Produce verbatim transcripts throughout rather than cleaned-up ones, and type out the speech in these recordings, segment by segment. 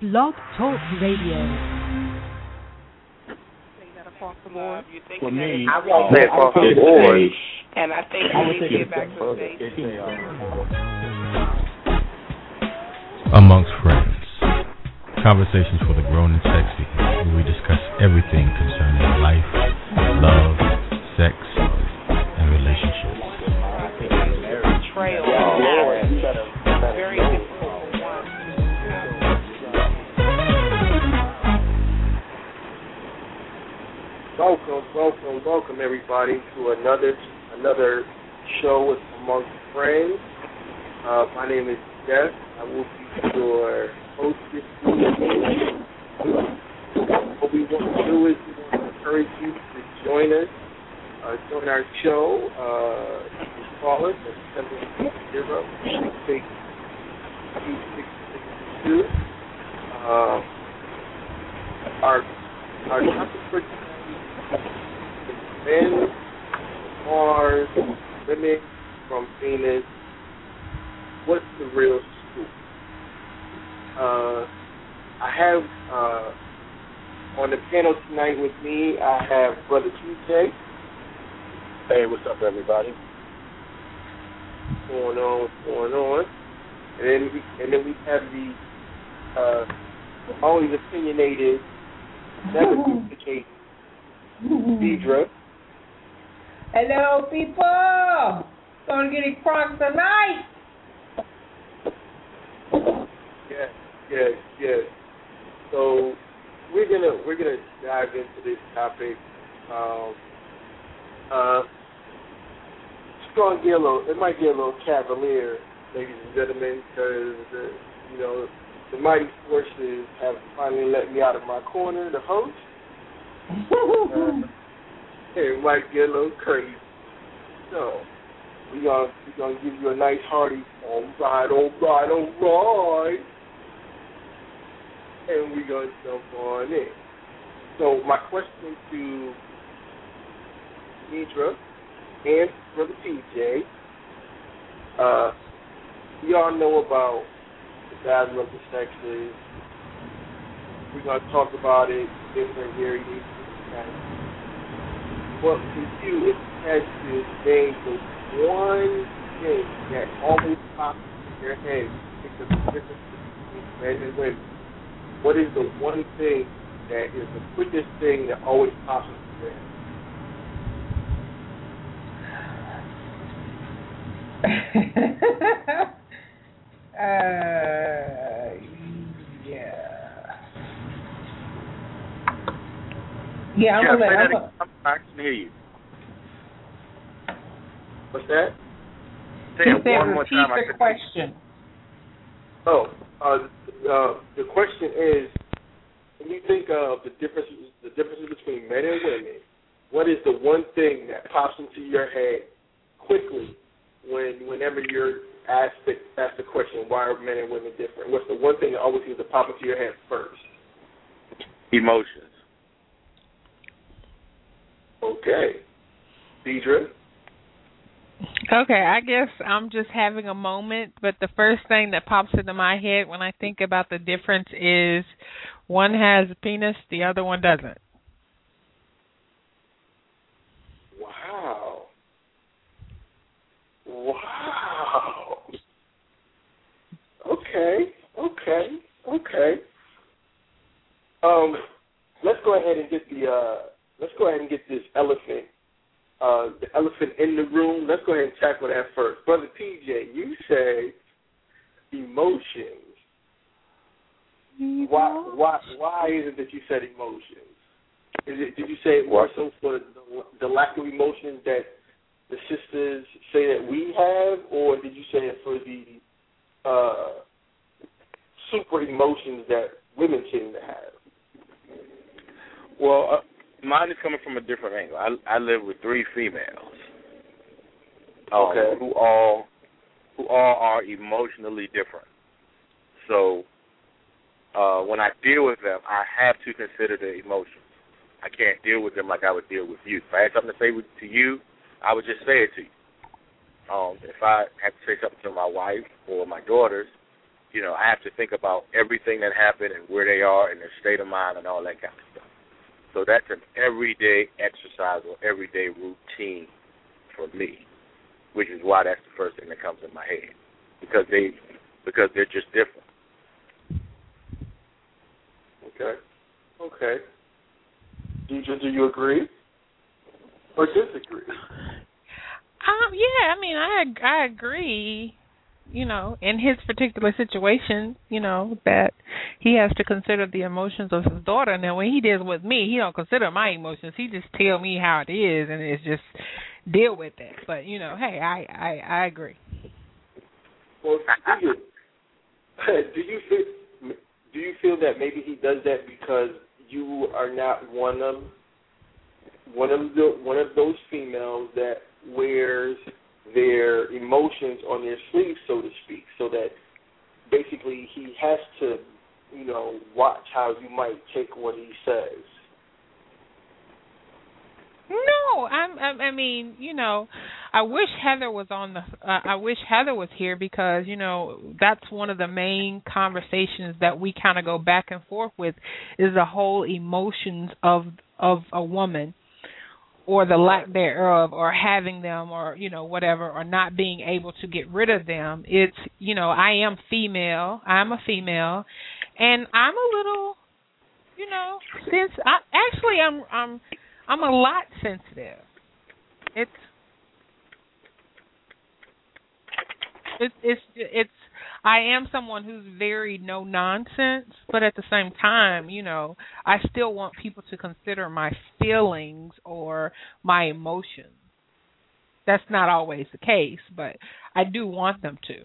Blog Talk Radio. For me, I won't say across the board, and I think we need to get back to the stage. Amongst friends, conversations for the grown and sexy, where we discuss everything concerning life, love, sex, and relationships. Betrayal is very difficult for one. Welcome, welcome, welcome, everybody, to another another show with Amongst Friends. Uh, my name is Jeff. I will be your host this evening. What we want to do is we want to encourage you to join us, uh, join our show. Uh, you can call us at seven zero six six two six six two. Uh, our our topic for men, Mars, women from Venus. What's the real scoop? Uh, I have uh, on the panel tonight with me, I have Brother T J. Hey, what's up, everybody? What's going on? What's going on? And then we, and then we have the uh, always opinionated, never duplicated Deidre. Hello, people. Gonna get it crunk tonight. Yes, yes, yes. So we're gonna we're gonna dive into this topic. Um, uh, it's gonna get a little. It might get a little cavalier, ladies and gentlemen, because uh, you know the mighty forces have finally let me out of my corner, the host. uh, it might get a little crazy. So we gonna we gonna give you a nice hearty all right, all right, all right. And we're going to jump on in. So my question to Deidre and Brother T J, uh, we all know about the battle of the sexes. We're going to talk about it different areas. But for you, if you had to name the one thing that always pops in your head, it's the difference between men and women. What is the one thing that is the quickest thing that always pops into your head? uh, yeah. Yeah, I'm yeah, gonna let I'm gonna, I can hear you. What's that? Say it one more repeat time. the question. Oh, uh, uh, the question is, when you think of the differences, the differences between men and women, what is the one thing that pops into your head quickly when, whenever you're asked the, asked the question, why are men and women different? What's the one thing that always seems to pop into your head first? Emotions. Okay. Deidre? Okay, I guess I'm just having a moment, but the first thing that pops into my head when I think about the difference is one has a penis, the other one doesn't. Wow. Wow. Okay, okay, okay. Um, let's go ahead and get the uh, let's go ahead and get this elephant. Uh, the elephant in the room. Let's go ahead and tackle that first. Brother T J, you say emotions. Mm-hmm. Why, why, why is it that you said emotions? Is it, did you say it more so for the, the lack of emotions that the sisters say that we have, or did you say it for the uh, super emotions that women tend to have? Well, uh, mine is coming from a different angle. I, I live with three females, um, okay, who all who all are emotionally different. So uh, when I deal with them, I have to consider the emotions. I can't deal with them like I would deal with you. If I had something to say with, to you, I would just say it to you. Um, if I had to say something to my wife or my daughters, you know, I have to think about everything that happened and where they are and their state of mind and all that kind of stuff. So that's an everyday exercise or everyday routine for me, which is why that's the first thing that comes in my head, because they because they're just different. Okay. Okay. Do you, do you agree or disagree? Um, yeah, I mean, I I agree. You know, in his particular situation, you know, that he has to consider the emotions of his daughter. Now, when he deals with me, he don't consider my emotions. He just tell me how it is, and it's just deal with it. But, you know, hey, I, I, I agree. Well, do you, do you feel, do you feel that maybe he does that because you are not one of one of the one of those females that wears their emotions on their sleeve, so to speak, so that basically he has to, you know, watch how you might take what he says? No, I'm, I, I mean, you know, I wish Heather was on the. Uh, I wish Heather was here because you know that's one of the main conversations that we kind of go back and forth with is the whole emotions of of a woman, or the lack thereof, or having them, or, you know, whatever, or not being able to get rid of them. It's, you know, I am female. I'm a female, and I'm a little, you know, since I actually I'm I'm I'm a lot sensitive. It's it's it's it's I am someone who's very no nonsense, but at the same time, you know, I still want people to consider my feelings or my emotions. That's not always the case, but I do want them to.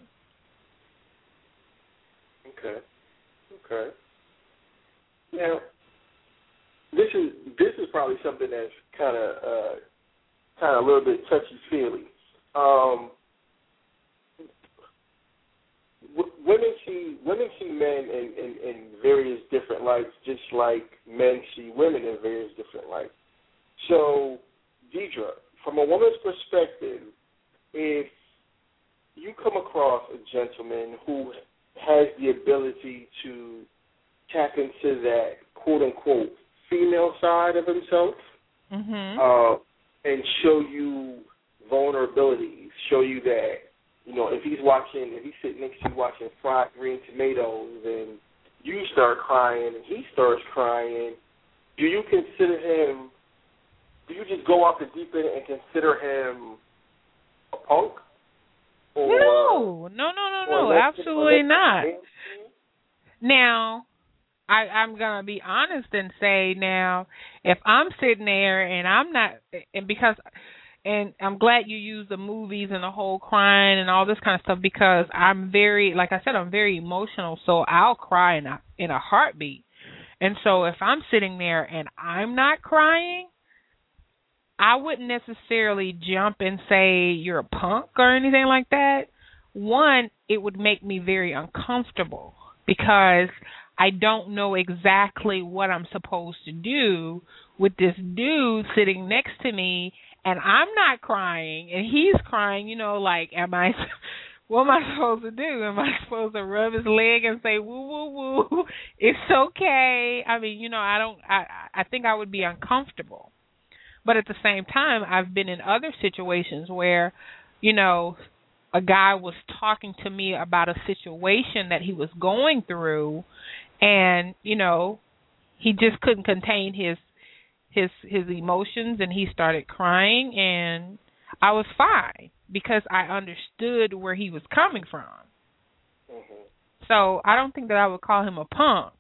Okay. Okay. Now, this is this is probably something that's kind of uh, kind of a little bit touchy feely. Um, Women see women see men in, in, in various different lights, just like men see women in various different lights. So, Deidre, from a woman's perspective, if you come across a gentleman who has the ability to tap into that quote-unquote female side of himself, mm-hmm. uh, and show you vulnerabilities, show you that, you know, if he's watching, if he's sitting next to you watching fried green tomatoes and you start crying and he starts crying, do you consider him, do you just go off the deep end and consider him a punk? Or, no, no, no, no, no, absolutely not. Now, I, I'm going to be honest and say now, if I'm sitting there and I'm not, and because... And I'm glad you use the movies and the whole crying and all this kind of stuff because I'm very, like I said, I'm very emotional. So I'll cry in a, in a heartbeat. And so if I'm sitting there and I'm not crying, I wouldn't necessarily jump and say you're a punk or anything like that. One, it would make me very uncomfortable because I don't know exactly what I'm supposed to do with this dude sitting next to me. And I'm not crying, and he's crying, you know, like, am I, what am I supposed to do? Am I supposed to rub his leg and say, woo, woo, woo, it's okay? I mean, you know, I don't, I, I think I would be uncomfortable. But at the same time, I've been in other situations where, you know, a guy was talking to me about a situation that he was going through, and, you know, he just couldn't contain his his his emotions, and he started crying, and I was fine because I understood where he was coming from. Mm-hmm. So I don't think that I would call him a punk.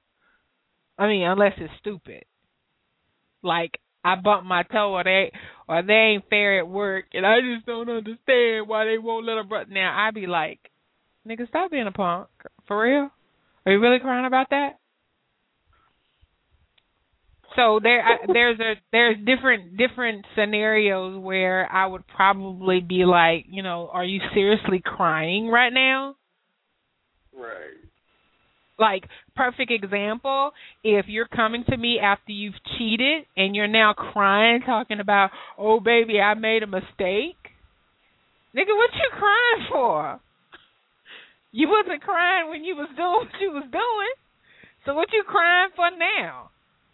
I mean, unless it's stupid. Like, I bumped my toe, or they or they ain't fair at work, and I just don't understand why they won't let a brother. Now, I'd be like, nigga, stop being a punk. For real? Are you really crying about that? So there, I, there's a there's different different scenarios where I would probably be like, you know, are you seriously crying right now? Right. Like, perfect example, if you're coming to me after you've cheated and you're now crying, talking about, oh baby, I made a mistake. Nigga, what you crying for? You wasn't crying when you was doing what you was doing. So what you crying for now?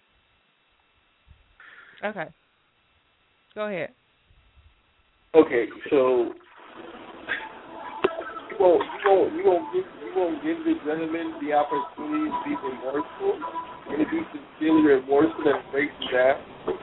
Okay. Go ahead. Okay, so you won't you won't you won't give you won't give the gentleman the opportunity to be remorseful and to be sincerely remorseful and embrace that.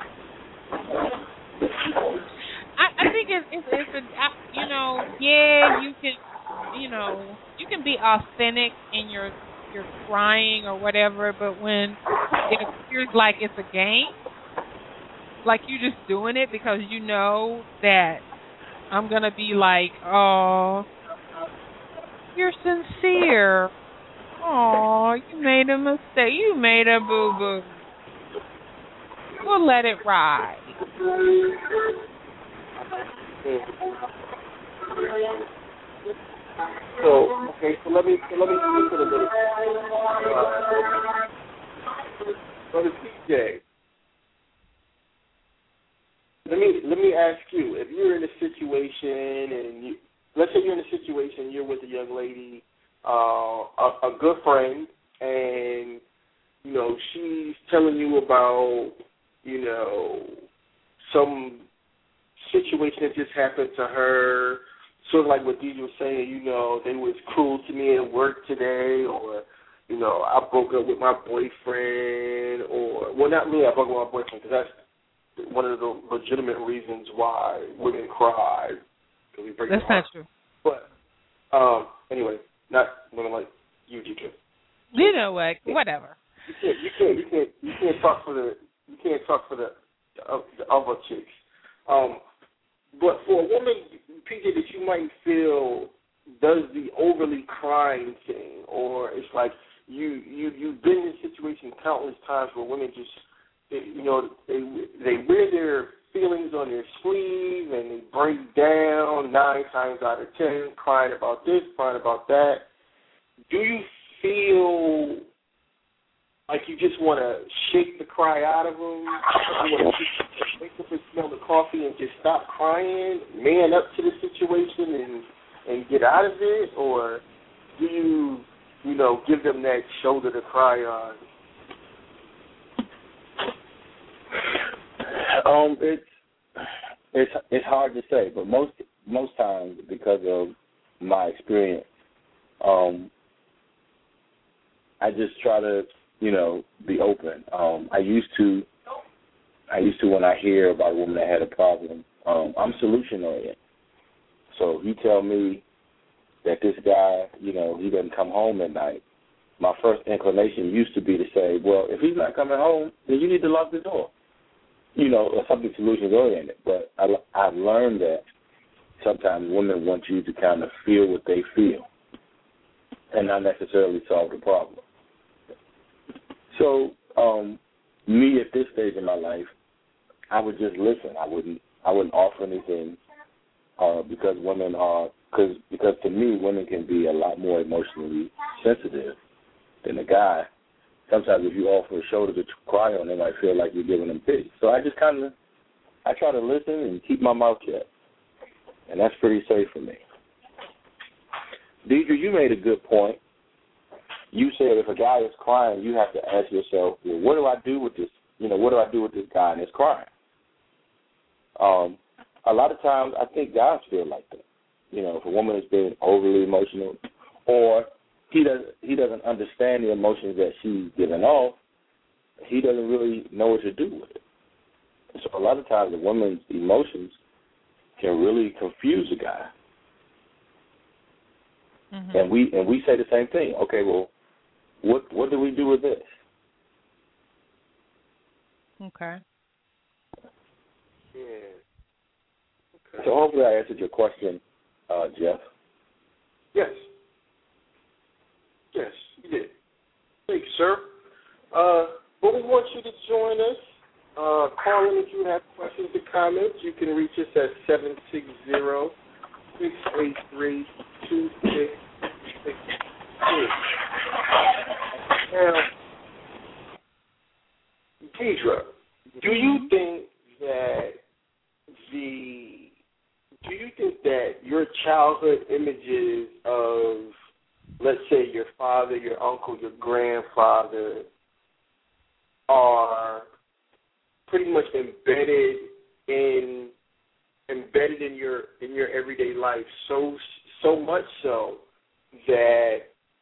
I, I think it's it's, it's a, you know, yeah, you can you know you can be authentic in your your crying or whatever, but when it appears like it's a game, like you just doing it because you know that I'm gonna be like, oh, you're sincere. Oh, you made a mistake. You made a boo boo. We'll let it ride. So okay, so let me so let me speak it a little. Uh, Brother P J, let me let me ask you: if you're in a situation and you, let's say you're in a situation, you're with a young lady, uh, a, a good friend, and you know she's telling you about you know some situation that just happened to her. Sort of like what Deidre was saying, you know, they was cruel to me at work today, or, you know, I broke up with my boyfriend, or, well, not really I broke up with my boyfriend, because that's one of the legitimate reasons why women cry. We break that's not true. But, um, anyway, not women like you, G K. You know what? Whatever. You can't, you can't, you can't, you can't talk for the, you can't talk for the, uh, the other chicks. Um, but for a woman, P J, that you might feel does the overly crying thing, or it's like you you you've been in situations countless times where women just they, you know they they wear their feelings on their sleeve and they break down nine times out of ten, crying about this, crying about that. Do you feel like you just want to shake the cry out of them? You want to wake up and smell the coffee and just stop crying, man up to the situation and and get out of it? Or do you, you know, give them that shoulder to cry on? Um, it's it's it's hard to say, but most most times because of my experience, um, I just try to, you know, be open. Um, I used to, I used to when I hear about a woman that had a problem, um, I'm solution oriented. So if you tell me that this guy, you know, he doesn't come home at night, my first inclination used to be to say, well, if he's not coming home, then you need to lock the door, you know, or something solution oriented. But I, I've learned that sometimes women want you to kind of feel what they feel and not necessarily solve the problem. So, um, me at this stage in my life, I would just listen. I wouldn't. I wouldn't offer anything uh, because women are. Because because to me, women can be a lot more emotionally sensitive than a guy. Sometimes if you offer a shoulder to cry on, they might feel like you're giving them pity. So I just kind of, I try to listen and keep my mouth shut, and that's pretty safe for me. Deidre, you made a good point. You said if a guy is crying, you have to ask yourself, well, what do I do with this? You know, what do I do with this guy and his crying? Um, a lot of times, I think guys feel like that. You know, if a woman is being overly emotional, or he doesn't he doesn't understand the emotions that she's giving off, he doesn't really know what to do with it. So a lot of times, a woman's emotions can really confuse a guy. Mm-hmm. And we and we say the same thing. Okay, well, what what do we do with this? Okay. Yeah. Okay. So hopefully I answered your question, uh, Jeff. Yes. Yes, you did. Thanks, sir. Uh, but we want you to join us. Uh, call in if you have questions or comments. You can reach us at seven six zero, six eight three, two six six two. Now, Deidre, do you think that the do you think that your childhood images of let's say your father, your uncle, your grandfather are pretty much embedded in embedded in your in your everyday life so so much so that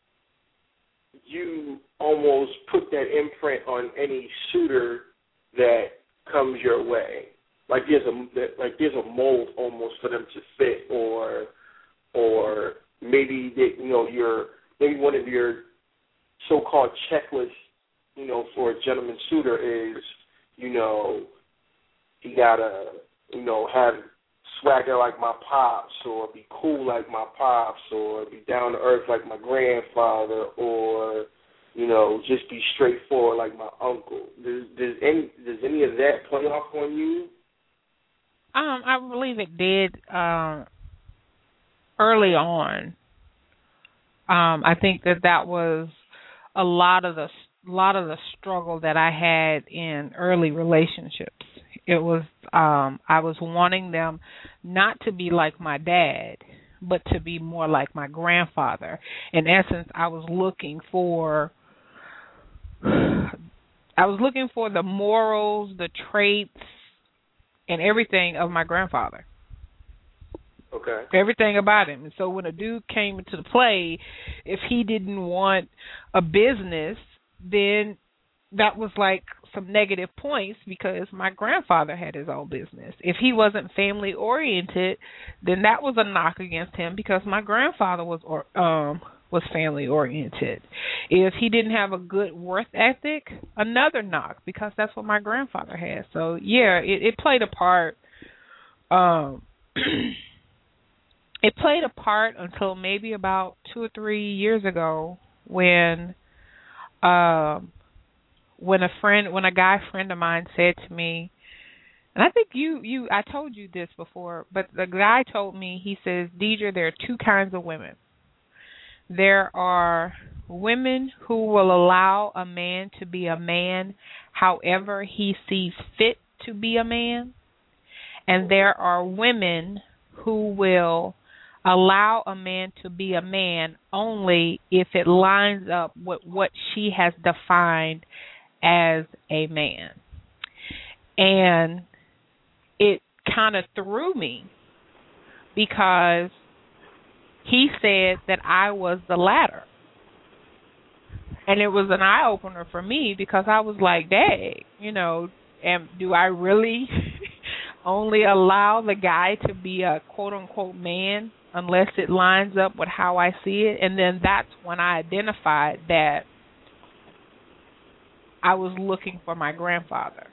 you almost put that imprint on any suitor that comes your way. Like there's a like there's a mold almost for them to fit, or or maybe they, you know your maybe one of your so-called checklists, you know, for a gentleman suitor is, you know, he gotta, you know, have swagger like my pops, or be cool like my pops, or be down to earth like my grandfather, or, you know, just be straightforward like my uncle. Does, does any does any of that play off on you? Um, I believe it did uh, early on. Um, I think that that was a lot of the lot of the struggle that I had in early relationships. It was um, I was wanting them not to be like my dad, but to be more like my grandfather. In essence, I was looking for I was looking for the morals, the traits, and everything of my grandfather. Okay. Everything about him. And so when a dude came into the play, if he didn't want a business, then that was like some negative points because my grandfather had his own business. If he wasn't family oriented, then that was a knock against him because my grandfather was or, um was family oriented. If he didn't have a good work ethic, another knock because that's what my grandfather had. So yeah, it, it played a part. Um, it played a part until maybe about two or three years ago when, um, when a friend, when a guy friend of mine said to me, and I think you, you, I told you this before, but the guy told me, he says, Deidre, there are two kinds of women. There are women who will allow a man to be a man however he sees fit to be a man. And there are women who will allow a man to be a man only if it lines up with what she has defined as a man. And it kind of threw me because he said that I was the latter. And it was an eye-opener for me because I was like, dang, you know, am, do I really only allow the guy to be a quote-unquote man unless it lines up with how I see it? And then that's when I identified that I was looking for my grandfather.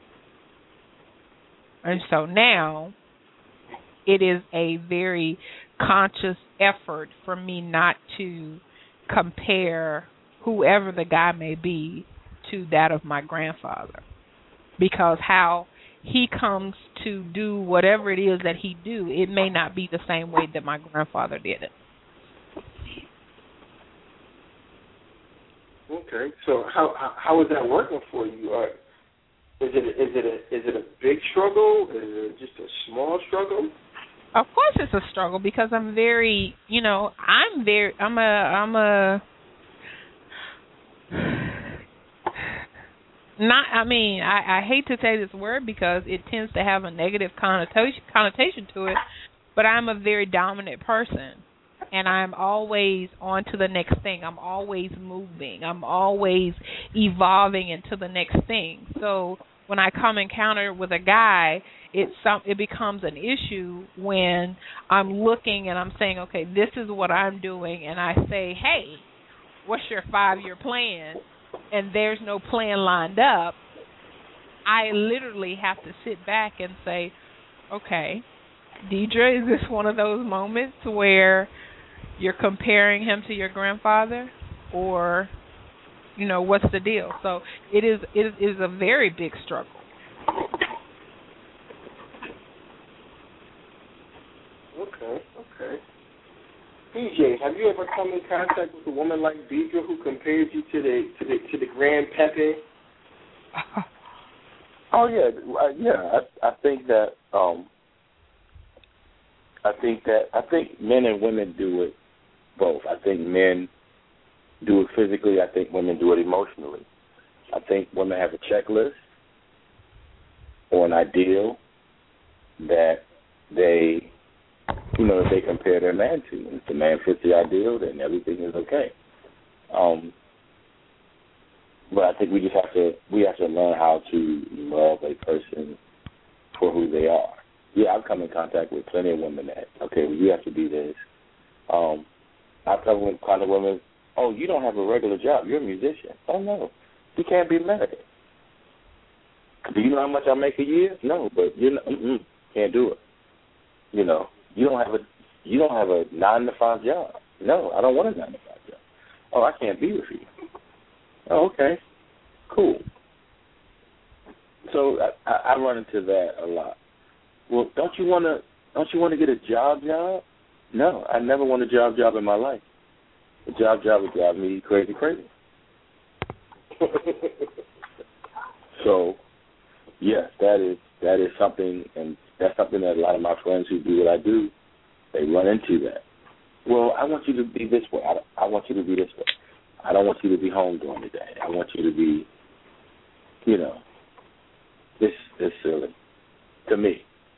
And so now it is a very conscious effort for me not to compare whoever the guy may be to that of my grandfather, because how he comes to do whatever it is that he do, it may not be the same way that my grandfather did it. Okay, so how how, how is that working for you? Uh, is it is it a, is it a big struggle? Is it just a small struggle? Of course it's a struggle because I'm very, you know, I'm very, I'm a, I'm a, not, I mean, I, I hate to say this word because it tends to have a negative connotation, connotation to it, but I'm a very dominant person. And I'm always on to the next thing. I'm always moving. I'm always evolving into the next thing. So when I come encounter with a guy, it some it becomes an issue when I'm looking and I'm saying, okay, this is what I'm doing, and I say, hey, what's your five-year plan? And there's no plan lined up. I literally have to sit back and say, okay, Deidre, is this one of those moments where you're comparing him to your grandfather, or, you know, what's the deal? So it is it is a very big struggle. Okay, okay. P J, have you ever come in contact with a woman like Deidre who compares you to the to the to the Grand Pepe? Oh yeah, yeah. I, I think that um, I think that I think men and women do it both. I think men do it physically. I think women do it emotionally. I think women have a checklist or an ideal that they, you know, that they compare their man to. And if the man fits the ideal, then everything is okay. Um, but I think we just have to we have to learn how to love a person for who they are. Yeah, I've come in contact with plenty of women that, okay, well, you have to be this. Um, I've come in contact with women, oh, you don't have a regular job. You're a musician. Oh, no, you can't be married. Do you know how much I make a year? No, but you know, can't do it. You know, you don't have a you don't have a nine to five job. No, I don't want a nine to five job. Oh, I can't be with you. Oh, okay, cool. So I, I run into that a lot. Well, don't you want to don't you want to get a job job? No, I never want a job job in my life. A job job would drive me crazy, crazy. So, yes, that is that is something, and that's something that a lot of my friends who do what I do, they run into that. Well, I want you to be this way. I, I want you to be this way. I don't want you to be home during the day. I want you to be, you know, this is silly to me.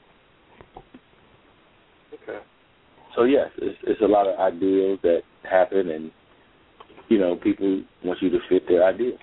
Okay. So yes, it's, it's a lot of ideals that happen, and you know, people want you to fit their ideal.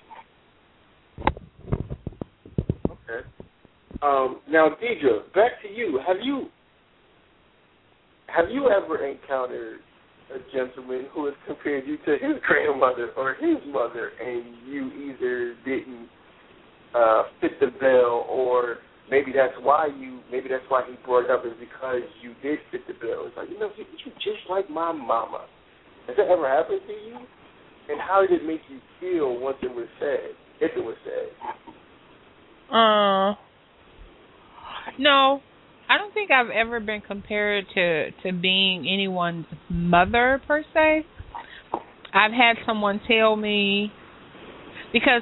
Okay. Um, now, Deidre, back to you. Have you have you ever encountered a gentleman who has compared you to his grandmother or his mother, and you either didn't uh, fit the bill, or maybe that's why you maybe that's why he brought it up, is because you did fit the bill? It's like, you know, you just like my mama. Has that ever happened to you? And how did it make you feel once it was said, if it was said? Uh, no, I don't think I've ever been compared to, to being anyone's mother, per se. I've had someone tell me, because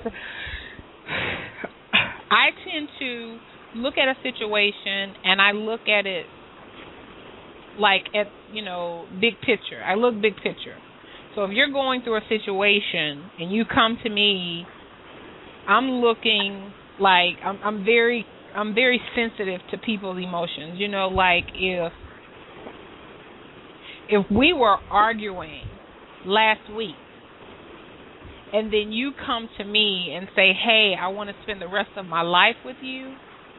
I tend to look at a situation and I look at it like at, you know, big picture. I look big picture. So if you're going through a situation and you come to me, I'm looking like I'm, I'm very I'm very sensitive to people's emotions. You know, like if if we were arguing last week and then you come to me and say, hey, I want to spend the rest of my life with you,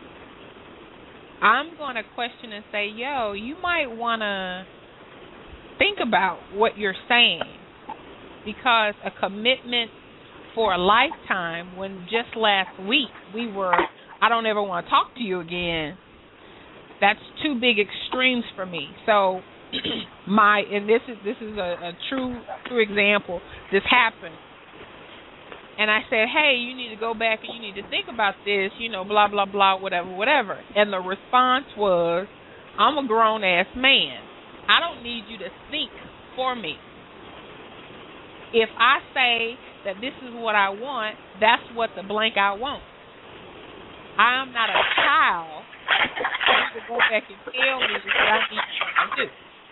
I'm going to question and say, yo, you might want to think about what you're saying, because a commitment for a lifetime, when just last week we were, I don't ever want to talk to you again, that's two big extremes for me. So my, and this is this is a, a true true example. This happened. And I said, hey, you need to go back and you need to think about this, you know, blah, blah, blah, whatever, whatever. And the response was, I'm a grown-ass man. I don't need you to think for me. If I say that this is what I want, that's what the blank I want. I am not a child to go back and tell me what I need to do.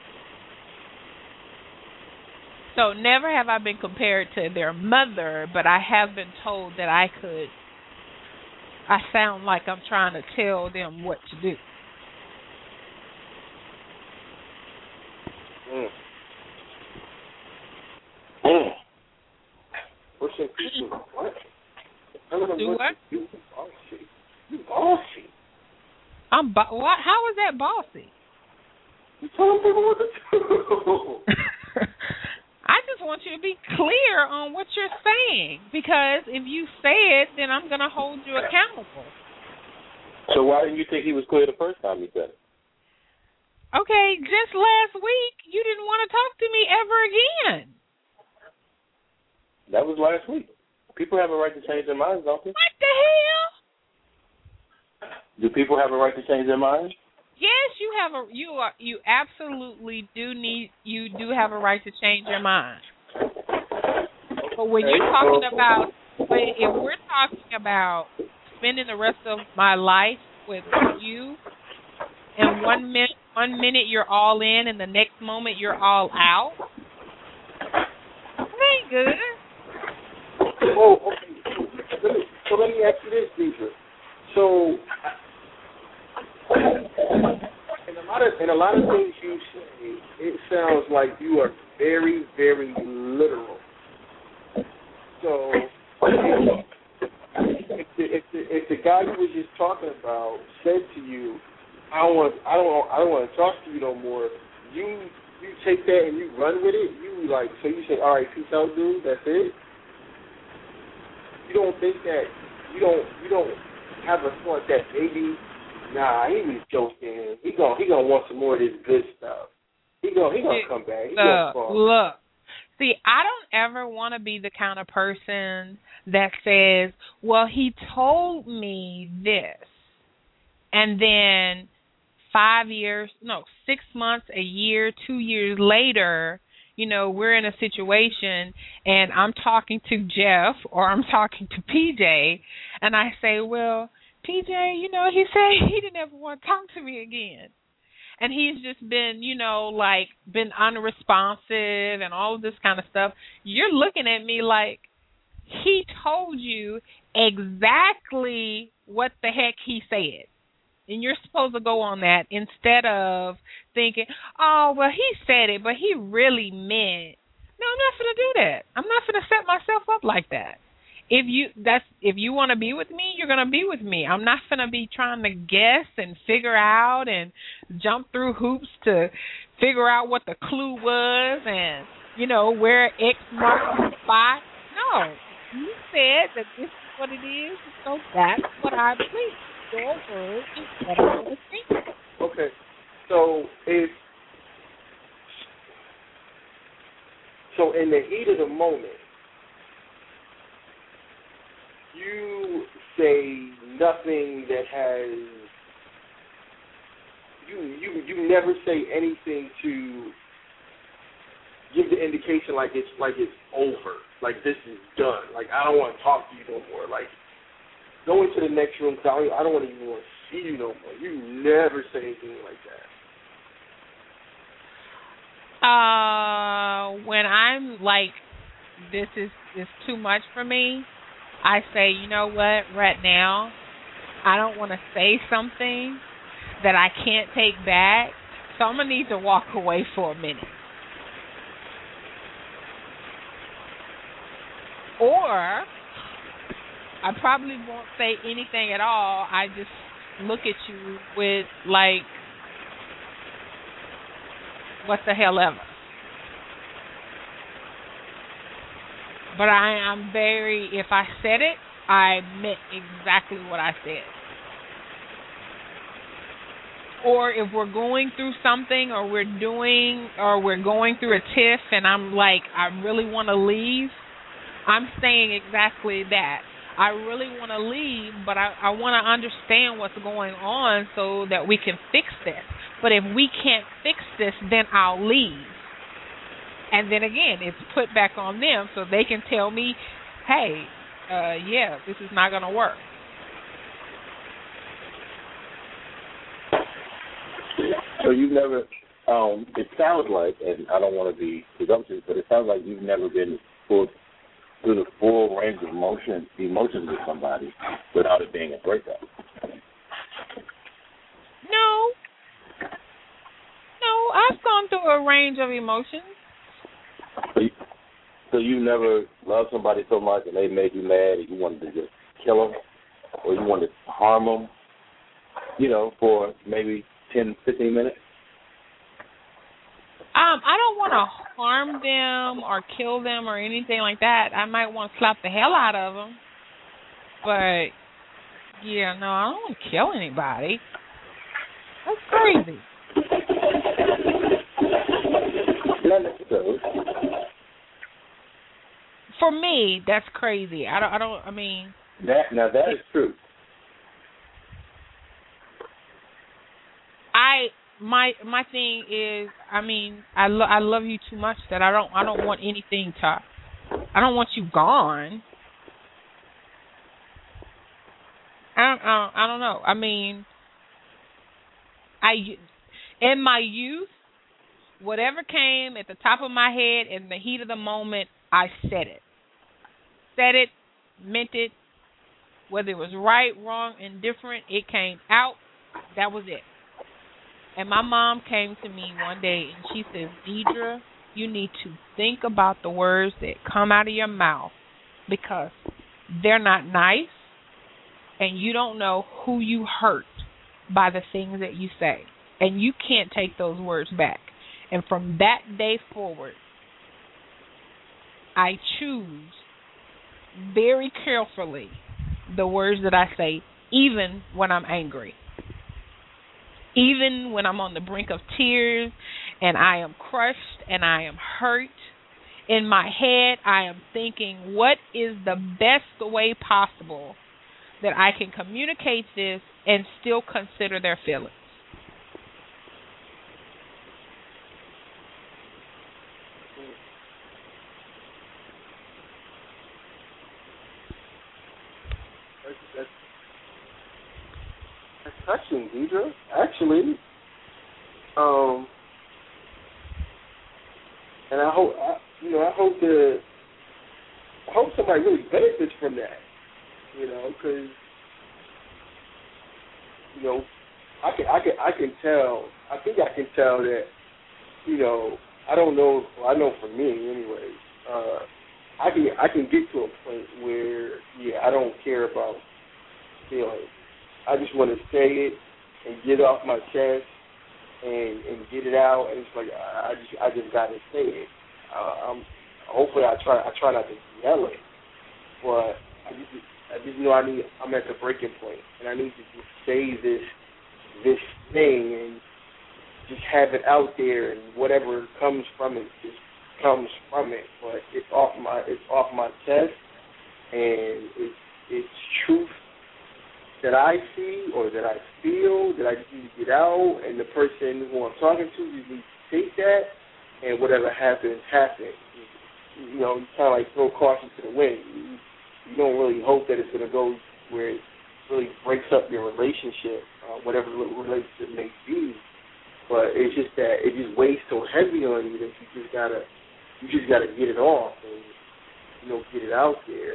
So never have I been compared to their mother, but I have been told that I could, I sound like I'm trying to tell them what to do. Mm. Mm. What's your people? What? Do what? You bossy. You bossy. I'm bo- what? How is that bossy? You telling people what to do. I just want you to be clear on what you're saying, because if you say it, then I'm going to hold you accountable. So why didn't you think he was clear the first time he said it? Okay, just last week, you didn't want to talk to me ever again. That was last week. People have a right to change their minds, don't they? What the hell? Do people have a right to change their minds? Yes, you have a you are you absolutely do need you do have a right to change your mind. But when you're talking about, but if we're talking about spending the rest of my life with you, and one minute one minute you're all in, and the next moment you're all out, good. Oh, okay. So let me, so let me ask you this, Deidre. So, in a lot of in a lot of things you say, it sounds like you are very, very literal. So, if the, if the, if the guy you was just talking about said to you, "I don't want, I don't, I don't want to talk to you no more," you you take that and you run with it. You like, so you say, "All right, peace out, dude. That's it." You don't think that you don't you don't have a thought that maybe, nah, he was joking. He gonna he gonna want some more of this good stuff. He gonna he gonna come back. He uh, gonna look, see, I don't ever want to be the kind of person that says, "Well, he told me this," and then five years, no, six months, a year, two years later, you know, we're in a situation and I'm talking to Jeff or I'm talking to P J and I say, well, P J, you know, he said he didn't ever want to talk to me again. And he's just been, you know, like been unresponsive and all of this kind of stuff. You're looking at me like he told you exactly what the heck he said. And you're supposed to go on that instead of thinking, oh, well, he said it, but he really meant. No, I'm not going to do that. I'm not going to set myself up like that. If you that's if you want to be with me, you're going to be with me. I'm not going to be trying to guess and figure out and jump through hoops to figure out what the clue was and, you know, where X marks the spot. No, you said that this is what it is, so that's what I believe. Your word is what I'm going to think. Okay, so if so, in the heat of the moment, you say nothing that has you you you never say anything to give the indication like it's like it's over, like this is done, like I don't want to talk to you no more, like. Go into the next room, because I don't want to even want to see you no more. You never say anything like that. Uh, when I'm like, this is, is too much for me, I say, you know what, right now, I don't want to say something that I can't take back, so I'm going to need to walk away for a minute. Or I probably won't say anything at all. I just look at you with, like, what the hell ever. But I am very, if I said it, I meant exactly what I said. Or if we're going through something or we're doing, or we're going through a tiff and I'm like, I really want to leave, I'm saying exactly that. I really want to leave, but I, I want to understand what's going on so that we can fix this. But if we can't fix this, then I'll leave. And then again, it's put back on them so they can tell me, hey, uh, yeah, this is not going to work. So you've never, um, it sounds like, and I don't want to be presumptuous, but it sounds like you've never been full through the full range of emotion, emotions with somebody without it being a breakup. No. No, I've gone through a range of emotions. So you, so you never loved somebody so much and they made you mad and you wanted to just kill them or you wanted to harm them, you know, for maybe ten, fifteen minutes? Um, I don't want to harm them or kill them or anything like that. I might want to slap the hell out of them. But, yeah, no, I don't want to kill anybody. That's crazy. Not necessarily. For me, that's crazy. I don't, I don't, I mean. That, now, that is true. I... My my thing is, I mean, I lo- I love you too much that I don't I don't want anything to, I don't want you gone. I don't I don't, I don't know. I mean, I in my youth, whatever came at the top of my head in the heat of the moment, I said it. Said it, meant it. Whether it was right, wrong, indifferent, it came out. That was it. And my mom came to me one day and she says, Deidre, you need to think about the words that come out of your mouth because they're not nice and you don't know who you hurt by the things that you say. And you can't take those words back. And from that day forward, I choose very carefully the words that I say, even when I'm angry. Even when I'm on the brink of tears and I am crushed and I am hurt, in my head I am thinking, what is the best way possible that I can communicate this and still consider their feelings? That's, that's touching, Deidre. Actually, um, and I hope, I, you know, I hope that I hope somebody really benefits from that. You know, because you know, I can, I can, I can tell. I think I can tell that. You know, I don't know. Well, I know for me, anyway. Uh, I can, I can get to a point where, yeah, I don't care about feelings. I just want to say it and get it off my chest and, and get it out. And it's like I just, I just got to say it. Uh, I'm, hopefully, I try, I try not to yell it, but I just. I just know I need. I'm at the breaking point, and I need to just say this, this thing, and just have it out there, and whatever comes from it just comes from it. But it's off my, it's off my chest, and it's it's truth that I see or that I feel that I just need to get out, and the person who I'm talking to just needs to take that, and whatever happens, happens. You know, you kind of like throw caution to the wind. You, You don't really hope that it's going to go where it really breaks up your relationship, uh, whatever the relationship may be. But it's just that it just weighs so heavy on you that you just gotta, you just gotta get it off and, you know, get it out there.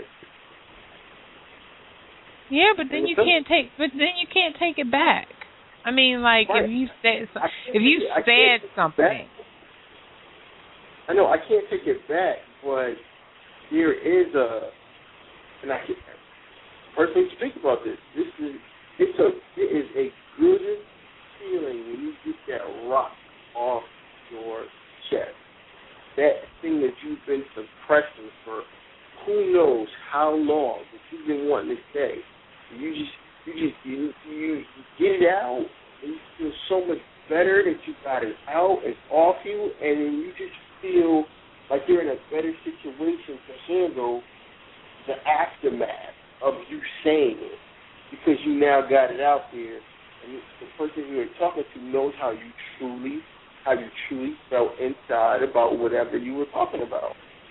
Yeah, but then you can't take, but then you can't take it back. I mean, like right. if you said, if you said something. I know I can't take it back, but there is a. And I can personally speak about this. This is it's a it is a good feeling when you get that rock off your chest. That thing that you've been suppressing for who knows how long that you've been wanting to say. You just you just you, you get it out and you feel so much better that you got it out, it's off you, and then you just feel like you're in a better situation to handle the aftermath of you saying it, because you now got it out there, and the person you were talking to knows how you truly, how you truly felt inside about whatever you were talking about.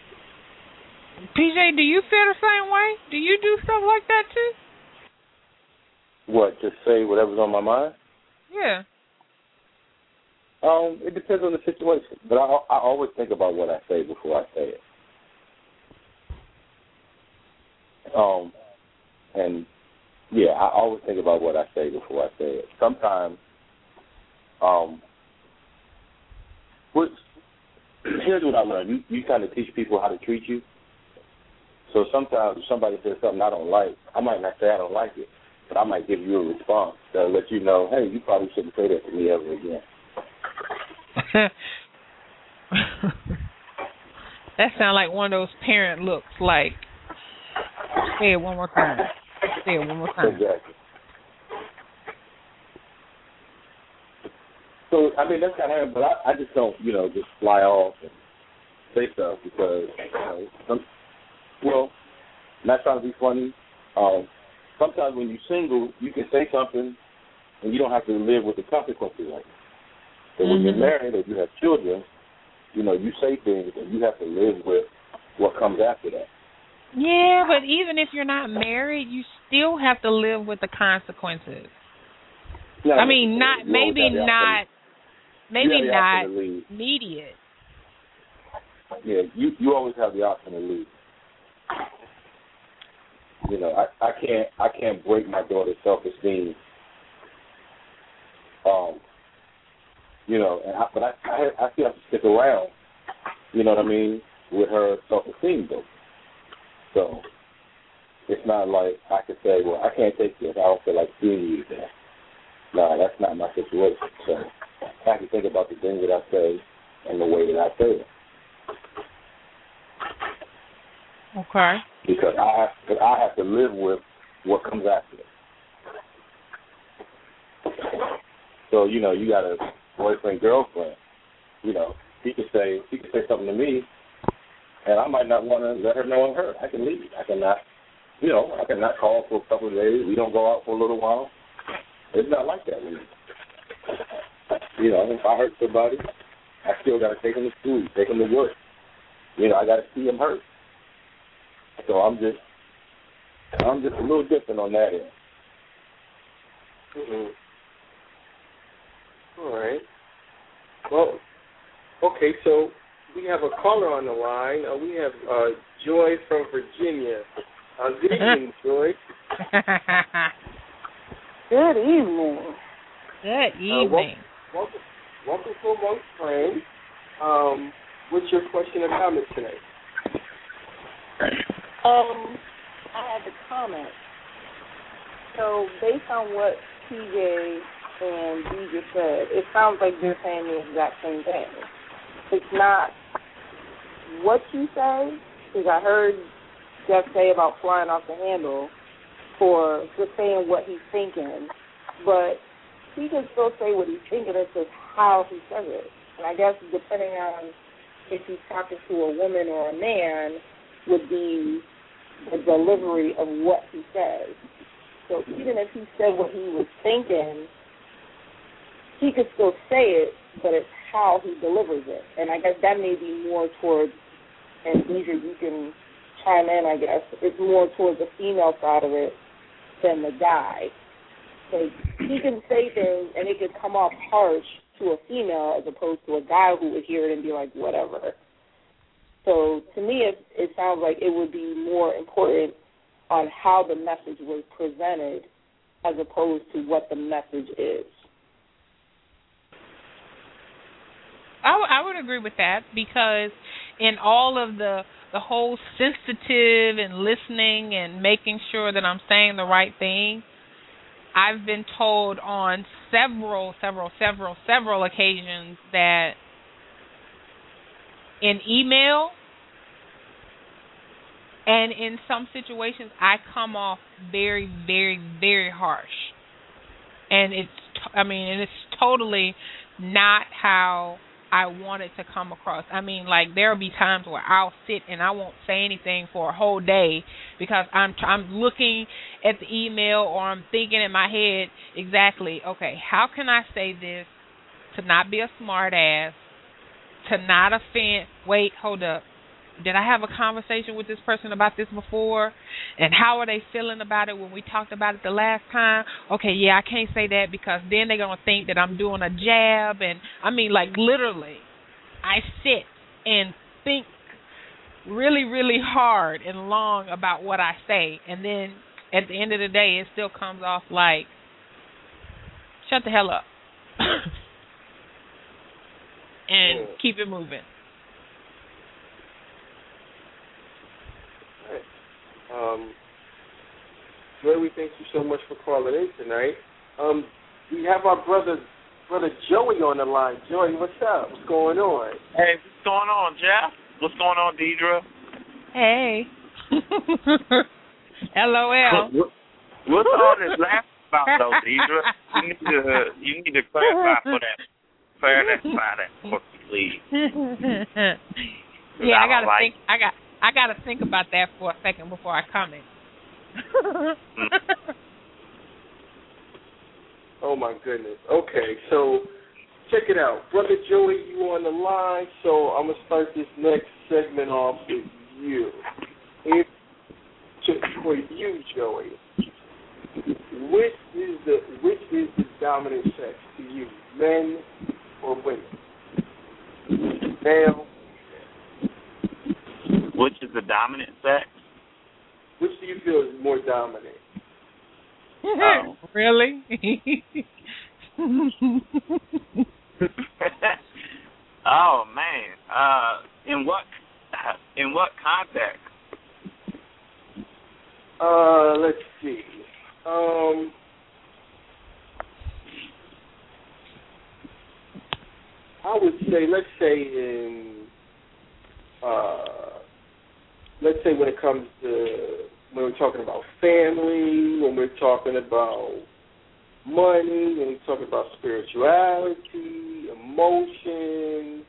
P J, do you feel the same way? Do you do stuff like that too? What, just say whatever's on my mind? Yeah. Um, it depends on the situation, but I, I always think about what I say before I say it. Um, and, yeah, I always think about what I say before I say it. Sometimes, um, which, here's what I learned. You, you kind of teach people how to treat you. So sometimes if somebody says something I don't like, I might not say I don't like it, but I might give you a response that'll let you know, hey, you probably shouldn't say that to me ever again. That sounds like one of those parent looks, like, say it one more time. Say it one more time. Exactly. So, I mean, that's kind of, but I, I just don't, you know, just fly off and say stuff because, you know, some, well, not trying to be funny. Um, sometimes when you're single, you can say something and you don't have to live with the consequences of it. But when mm-hmm. you're married or you have children, you know, you say things and you have to live with what comes after that. Yeah, but even if you're not married, you still have to live with the consequences. No, I mean, not maybe not, maybe not immediate. yeah, you you always have the option to leave. You know, I, I can't I can't break my daughter's self-esteem. Um, you know, and I, but I I, I still have to stick around. You know what I mean, with her self-esteem though. So it's not like I could say, well, I can't take this. I don't feel like seeing you there. No, that's not my situation. So I have to think about the things that I say and the way that I say it. Okay. Because I have, cause I have to live with what comes after it. So, you know, you got a boyfriend, girlfriend. You know, he could say he could say something to me, and I might not want to let her know I'm hurt. I can leave. I cannot, you know, I cannot call for a couple of days. We don't go out for a little while. It's not like that with me. You know, if I hurt somebody, I still got to take him to school, take him to work. You know, I got to see him hurt. So I'm just, I'm just a little different on that end. Mm-hmm. All right. Well, okay, so we have a caller on the line. Uh, we have uh, Joy from Virginia. Uh, good evening, Joy. Good evening. Good evening. Uh, welcome, welcome, welcome to Amongst Friends. Um, what's your question or comment tonight? Um, I have a comment. So, based on what T J and D J said, it sounds like they're saying the exact same thing. It's not what you say, because I heard Jeff say about flying off the handle for just saying what he's thinking, but he can still say what he's thinking, it's just how he says it. And I guess depending on if he's talking to a woman or a man would be the delivery of what he says. So even if he said what he was thinking, he could still say it, but it's how he delivers it. And I guess that may be more towards, and Deidre, you can chime in, I guess, it's more towards the female side of it than the guy. So he can say things and it could come off harsh to a female as opposed to a guy who would hear it and be like, whatever. So to me, it, it sounds like it would be more important on how the message was presented as opposed to what the message is. I, w- I would agree with that, because in all of the the whole sensitive and listening and making sure that I'm saying the right thing, I've been told on several, several, several, several occasions that in email and in some situations I come off very, very, very harsh. And it's, I mean, and it's totally not how I want it to come across. I mean, like, there'll be times where I'll sit and I won't say anything for a whole day because I'm I'm looking at the email or I'm thinking in my head exactly, okay, how can I say this to not be a smart ass, to not offend? Wait, hold up. Did I have a conversation with this person about this before? And how are they feeling about it when we talked about it the last time? Okay, yeah, I can't say that because then they're going to think that I'm doing a jab. And, I mean, like, literally, I sit and think really, really hard and long about what I say. And then at the end of the day, it still comes off like, shut the hell up. And keep it moving. Um, Joy, we thank you so much for calling in tonight. Um, we have our brother, brother Joey on the line. Joey, what's up? What's going on? Hey, what's going on, Jeff? What's going on, Deidre? Hey. L O L. What, what's all this laughing about, though, Deidre? You need to, you need to clarify for that. Clarify that for me, please. Yeah, I, I gotta like think. I got. I got to think about that for a second before I comment. Oh, my goodness. Okay, so check it out. Brother Joey, you on the line, so I'm going to start this next segment off with you. If, for you, Joey, which is the which is the dominant sex to you, men or women? Male? which is the dominant sex? Which do you feel is more dominant? Oh. Really? Oh man. Uh, in what in what context? Uh, let's see. Um, I would say, let's say in, uh, let's say when it comes to when we're talking about family, when we're talking about money, when we're talking about spirituality, emotion.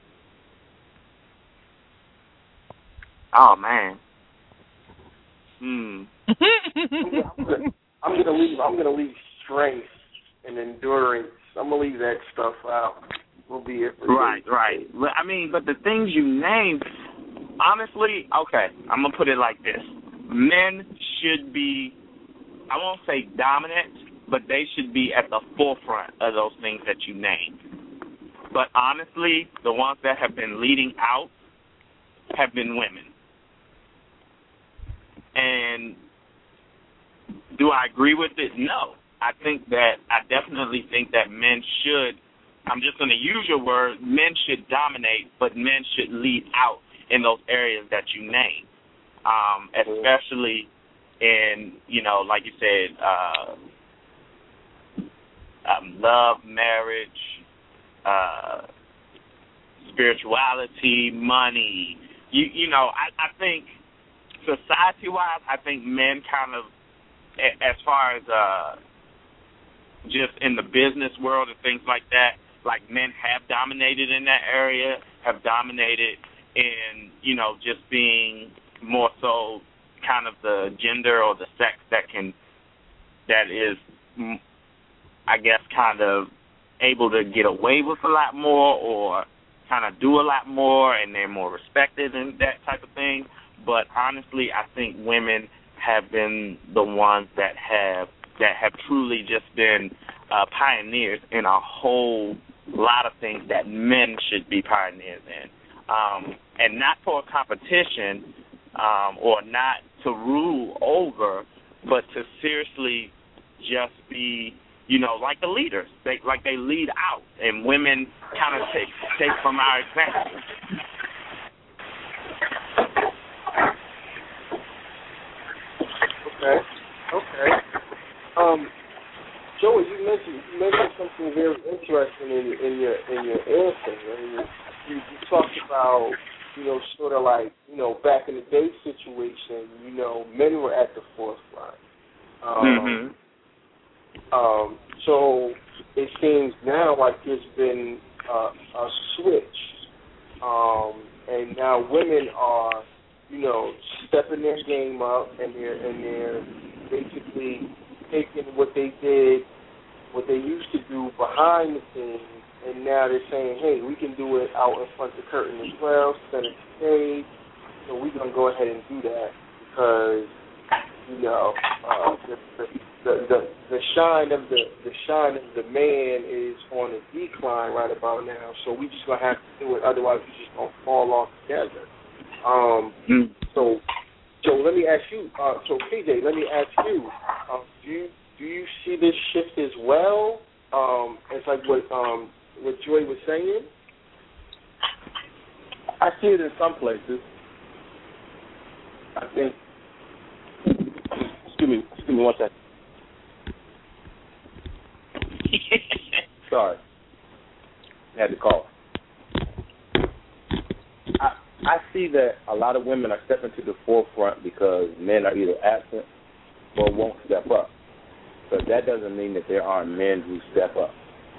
Oh man. Hmm. I'm gonna, I'm gonna leave. I'm gonna leave strength and endurance. I'm gonna leave that stuff out. Will be it. Right, right. I mean, but the things you named, honestly, okay. I'm gonna put it like this: men should be, I won't say dominant, but they should be at the forefront of those things that you named. But honestly, the ones that have been leading out have been women. And do I agree with it? No. I think that, I definitely think that men should, I'm just going to use your word, men should dominate, but men should lead out in those areas that you name. Um, especially in, you know, like you said, uh, um, love, marriage, uh, spirituality, money. You, you know, I, I think society-wise, I think men kind of, as far as uh, just in the business world and things like that, like men have dominated in that area, have dominated in, you know, just being more so kind of the gender or the sex that can, that is, I guess, kind of able to get away with a lot more or kind of do a lot more, and they're more respected and that type of thing. But honestly, I think women have been the ones that have that have truly just been uh, pioneers in a whole lot of things that men should be pioneers in, um, and not for competition um, or not to rule over, but to seriously just be, you know, like the leaders. They like they lead out, and women kind of take take from our example. Okay. Okay. Um, Joey, you mentioned you mentioned something very interesting in, in your in your answer. I mean, you, you talked about, you know, sort of like, you know, back in the day situation, you know, men were at the forefront. Um, mm-hmm. um, so it seems now like there's been uh, a switch, um, and now women are, you know, stepping their game up, and they're and they're basically taking what they did, what they used to do behind the scenes, and now they're saying, hey, we can do it out in front of the curtain as well, center stage. So we're gonna go ahead and do that because, you know, uh, the, the the the shine of the the shine of the man is on a decline right about now. So we just gonna have to do it, otherwise we just gonna fall off together. Um, mm. So, Joe, let me ask you. Uh, so, P J, let me ask you. Uh, do you do you see this shift as well? Um, it's like what um, what Joy was saying. I see it in some places. I think. Excuse me. Excuse me one second. Sorry, I had to call. I, I see that a lot of women are stepping to the forefront because men are either absent or won't step up. But that doesn't mean that there aren't men who step up.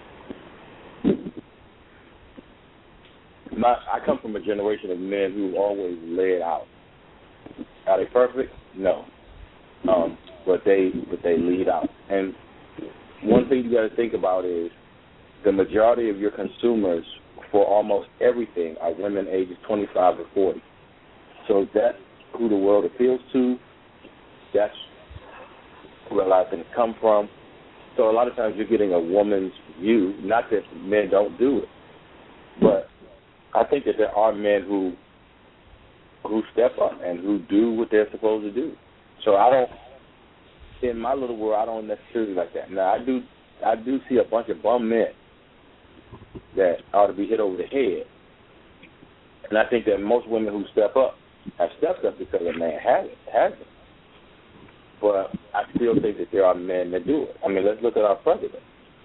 My, I come from a generation of men who always led out. Are they perfect? No. Um, but they but they lead out. And one thing you got to think about is the majority of your consumers for almost everything are women ages twenty-five to forty. So that's who the world appeals to. That's where a lot of things come from. So a lot of times you're getting a woman's view, not that men don't do it, but I think that there are men who who step up and who do what they're supposed to do. So I don't, in my little world, I don't necessarily like that. Now I do, I do see a bunch of bum men that ought to be hit over the head, and I think that most women who step up have stepped up because a man hasn't, hasn't. But I still think that there are men that do it. I mean, let's look at our president.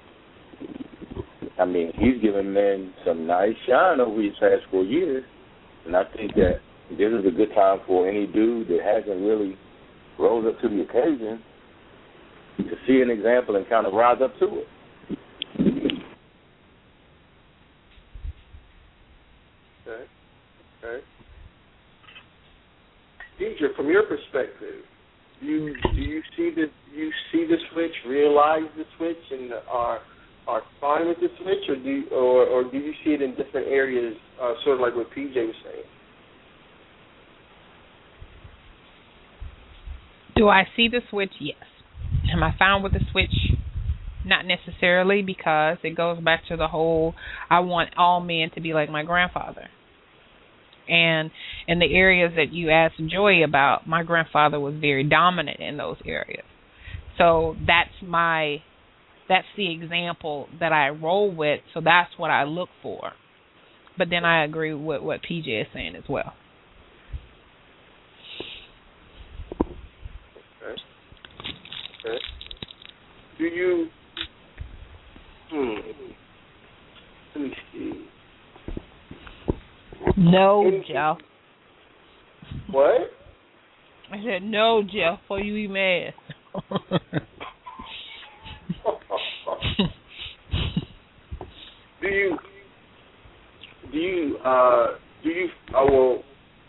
I mean, he's given men some nice shine over these past four years, and I think that this is a good time for any dude that hasn't really rose up to the occasion to see an example and kind of rise up to it. Okay. Okay. Deidre, from your perspective, do you do you see the you see the switch, realize the switch, and are are fine with the switch, or do you, or or do you see it in different areas, uh, sort of like what P J was saying? Do I see the switch? Yes. Am I fine with the switch? Not necessarily, because it goes back to the whole, I want all men to be like my grandfather. And in the areas that you asked Joy about, my grandfather was very dominant in those areas. So that's my, that's the example that I roll with, so that's what I look for. But then I agree with what P J is saying as well. Okay. Okay. Do you, hmm, let me see. No, Jeff. What? I said, no, Jeff, or you be mad. do you, do you, uh, do you, uh, well,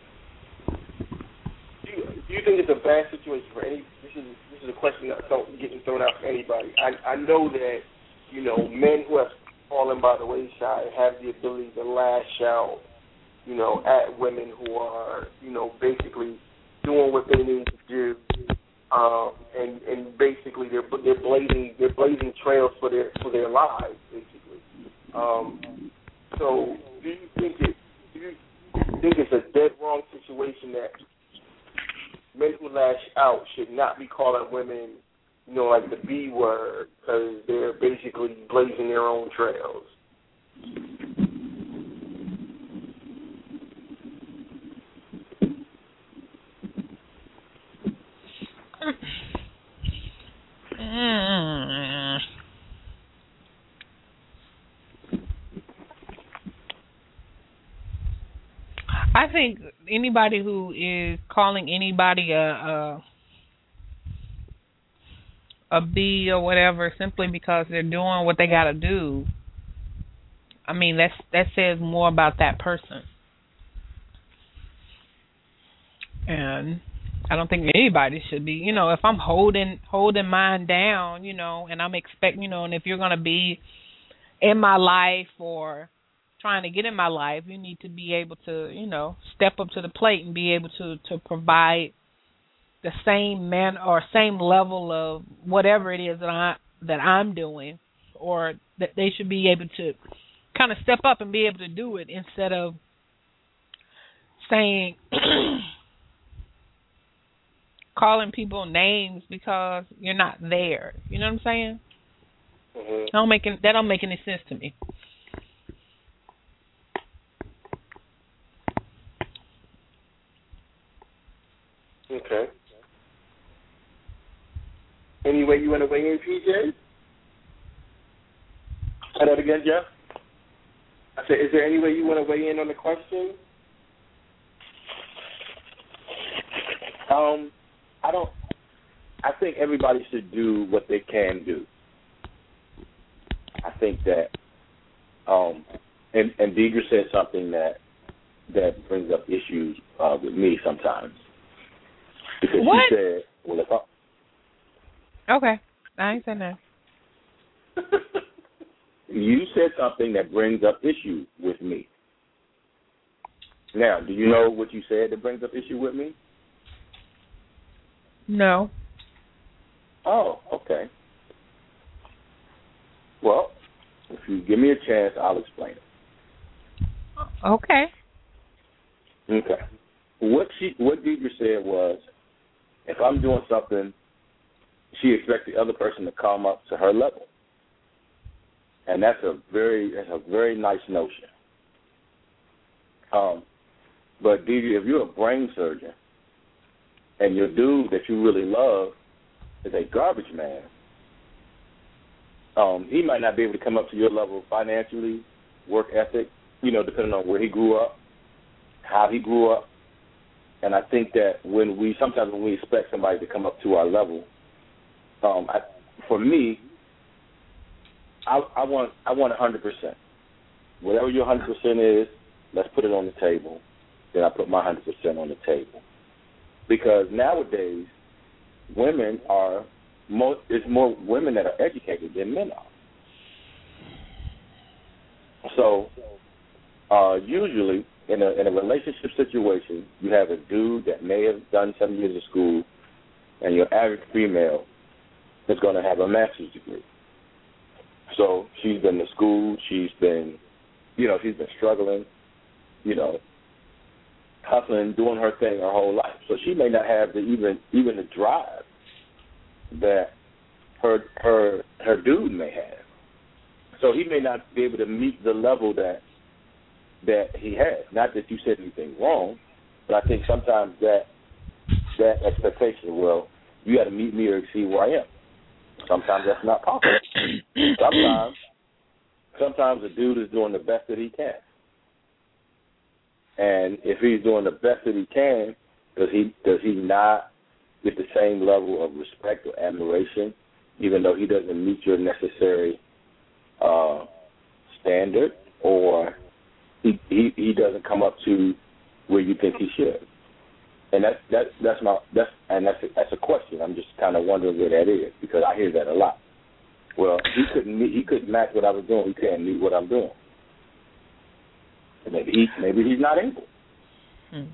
do you, do you think it's a bad situation for any, this is, this is a question that's getting thrown out for anybody. I, I know that, you know, men who have fallen by the wayside have the ability to lash out, you know, at women who are, you know, basically doing what they need to do, um, and and basically they're they're blazing they're blazing trails for their for their lives, basically. Um, so, do you think it do you think it's a dead wrong situation that men who lash out should not be calling women, you know, like the B word, because they're basically blazing their own trails? Mm. I think anybody who is calling anybody a, a a B or whatever simply because they're doing what they got to do, I mean, that's that says more about that person. And I don't think anybody should be, you know, if I'm holding holding mine down, you know, and I'm expecting, you know, and if you're going to be in my life or trying to get in my life, you need to be able to, you know, step up to the plate and be able to, to provide the same man or same level of whatever it is that I that I'm doing, or that they should be able to kind of step up and be able to do it instead of saying calling people names because you're not there. You know what I'm saying? Mm-hmm. That don't make any, that don't make any sense to me. Okay. Any way you want to weigh in, P J? Say that again, Jeff? I said, is there any way you want to weigh in on the question? Um, I don't. I think everybody should do what they can do. I think that, um, and, and Deidre said something that that brings up issues uh, with me sometimes. Because what? she said, well, if I... Okay. I ain't saying that. You said something that brings up issue with me. Now, do you know what you said that brings up issue with me? No. Oh, okay. Well, if you give me a chance, I'll explain it. Okay. Okay. what she what Deidre said was, if I'm doing something, she expects the other person to come up to her level, and that's a very that's a very nice notion. Um, but Deidre, if you're a brain surgeon and your dude that you really love is a garbage man, um, he might not be able to come up to your level financially, work ethic, you know, depending on where he grew up, how he grew up. And I think that when we sometimes when we expect somebody to come up to our level, um, I, for me, I, I want I want one hundred percent. Whatever your one hundred percent is, let's put it on the table. Then I put my one hundred percent on the table. Because nowadays, women are more, it's more women that are educated than men are. So uh, usually in a in a relationship situation, you have a dude that may have done seven years of school, and your average female is going to have a master's degree. So she's been to school, she's been, you know, she's been struggling, you know, hustling, doing her thing her whole life. So she may not have the even even the drive that her her her dude may have. So he may not be able to meet the level that that he has. Not that you said anything wrong, but I think sometimes that that expectation, well, you got to meet me or exceed where I am. Sometimes that's not possible. Sometimes, sometimes a dude is doing the best that he can. And if he's doing the best that he can, does he does he not get the same level of respect or admiration, even though he doesn't meet your necessary uh, standard, or he, he he doesn't come up to where you think he should? And that's that that's my that's and that's a, that's a question. I'm just kind of wondering where that is, because I hear that a lot. Well, he couldn't meet, he couldn't match what I was doing. He can't meet what I'm doing. Maybe he, maybe he's not able. Hmm.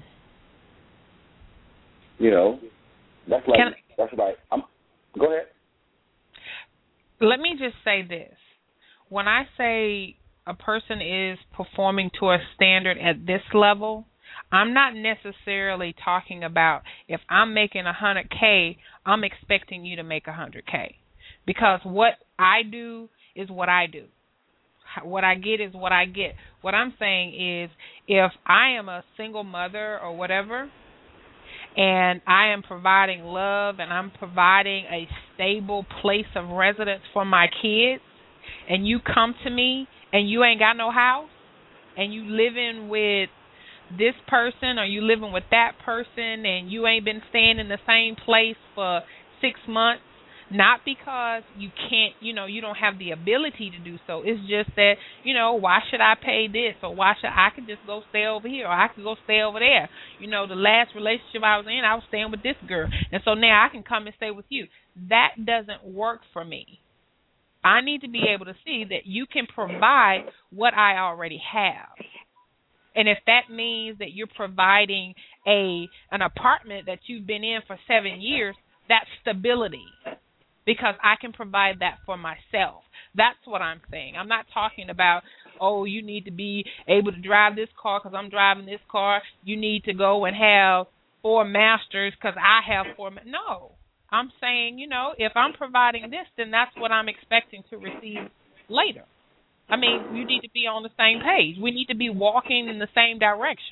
You know, that's like I, that's like. I'm, go ahead. Let me just say this: when I say a person is performing to a standard at this level, I'm not necessarily talking about if I'm making one hundred K, I'm expecting you to make one hundred K, because what I do is what I do. What I get is what I get. What I'm saying is, if I am a single mother or whatever, and I am providing love and I'm providing a stable place of residence for my kids, and you come to me and you ain't got no house, and you living with this person or you living with that person, and you ain't been staying in the same place for six months, not because you can't, you know, you don't have the ability to do so. It's just that, you know, why should I pay this, or why should I could just go stay over here, or I could go stay over there. You know, the last relationship I was in, I was staying with this girl, and so now I can come and stay with you. That doesn't work for me. I need to be able to see that you can provide what I already have. And if that means that you're providing a an apartment that you've been in for seven years, that's stability, because I can provide that for myself. That's what I'm saying. I'm not talking about, oh, you need to be able to drive this car because I'm driving this car. You need to go and have four masters because I have four. Ma- no, I'm saying, you know, if I'm providing this, then that's what I'm expecting to receive later. I mean, you need to be on the same page. We need to be walking in the same direction.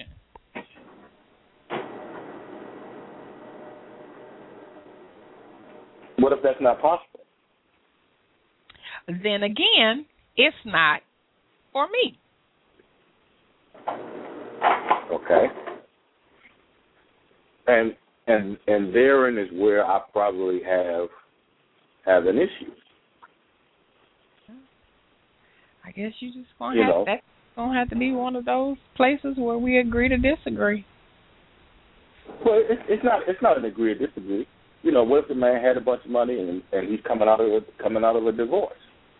What if that's not possible? Then again, it's not for me. Okay. And and and therein is where I probably have have an issue. I guess you just gonna have that's gonna have to be one of those places where we agree to disagree. Well, it's, it's not it's not an agree or disagree. You know, what if the man had a bunch of money and and he's coming out of a, coming out of a divorce?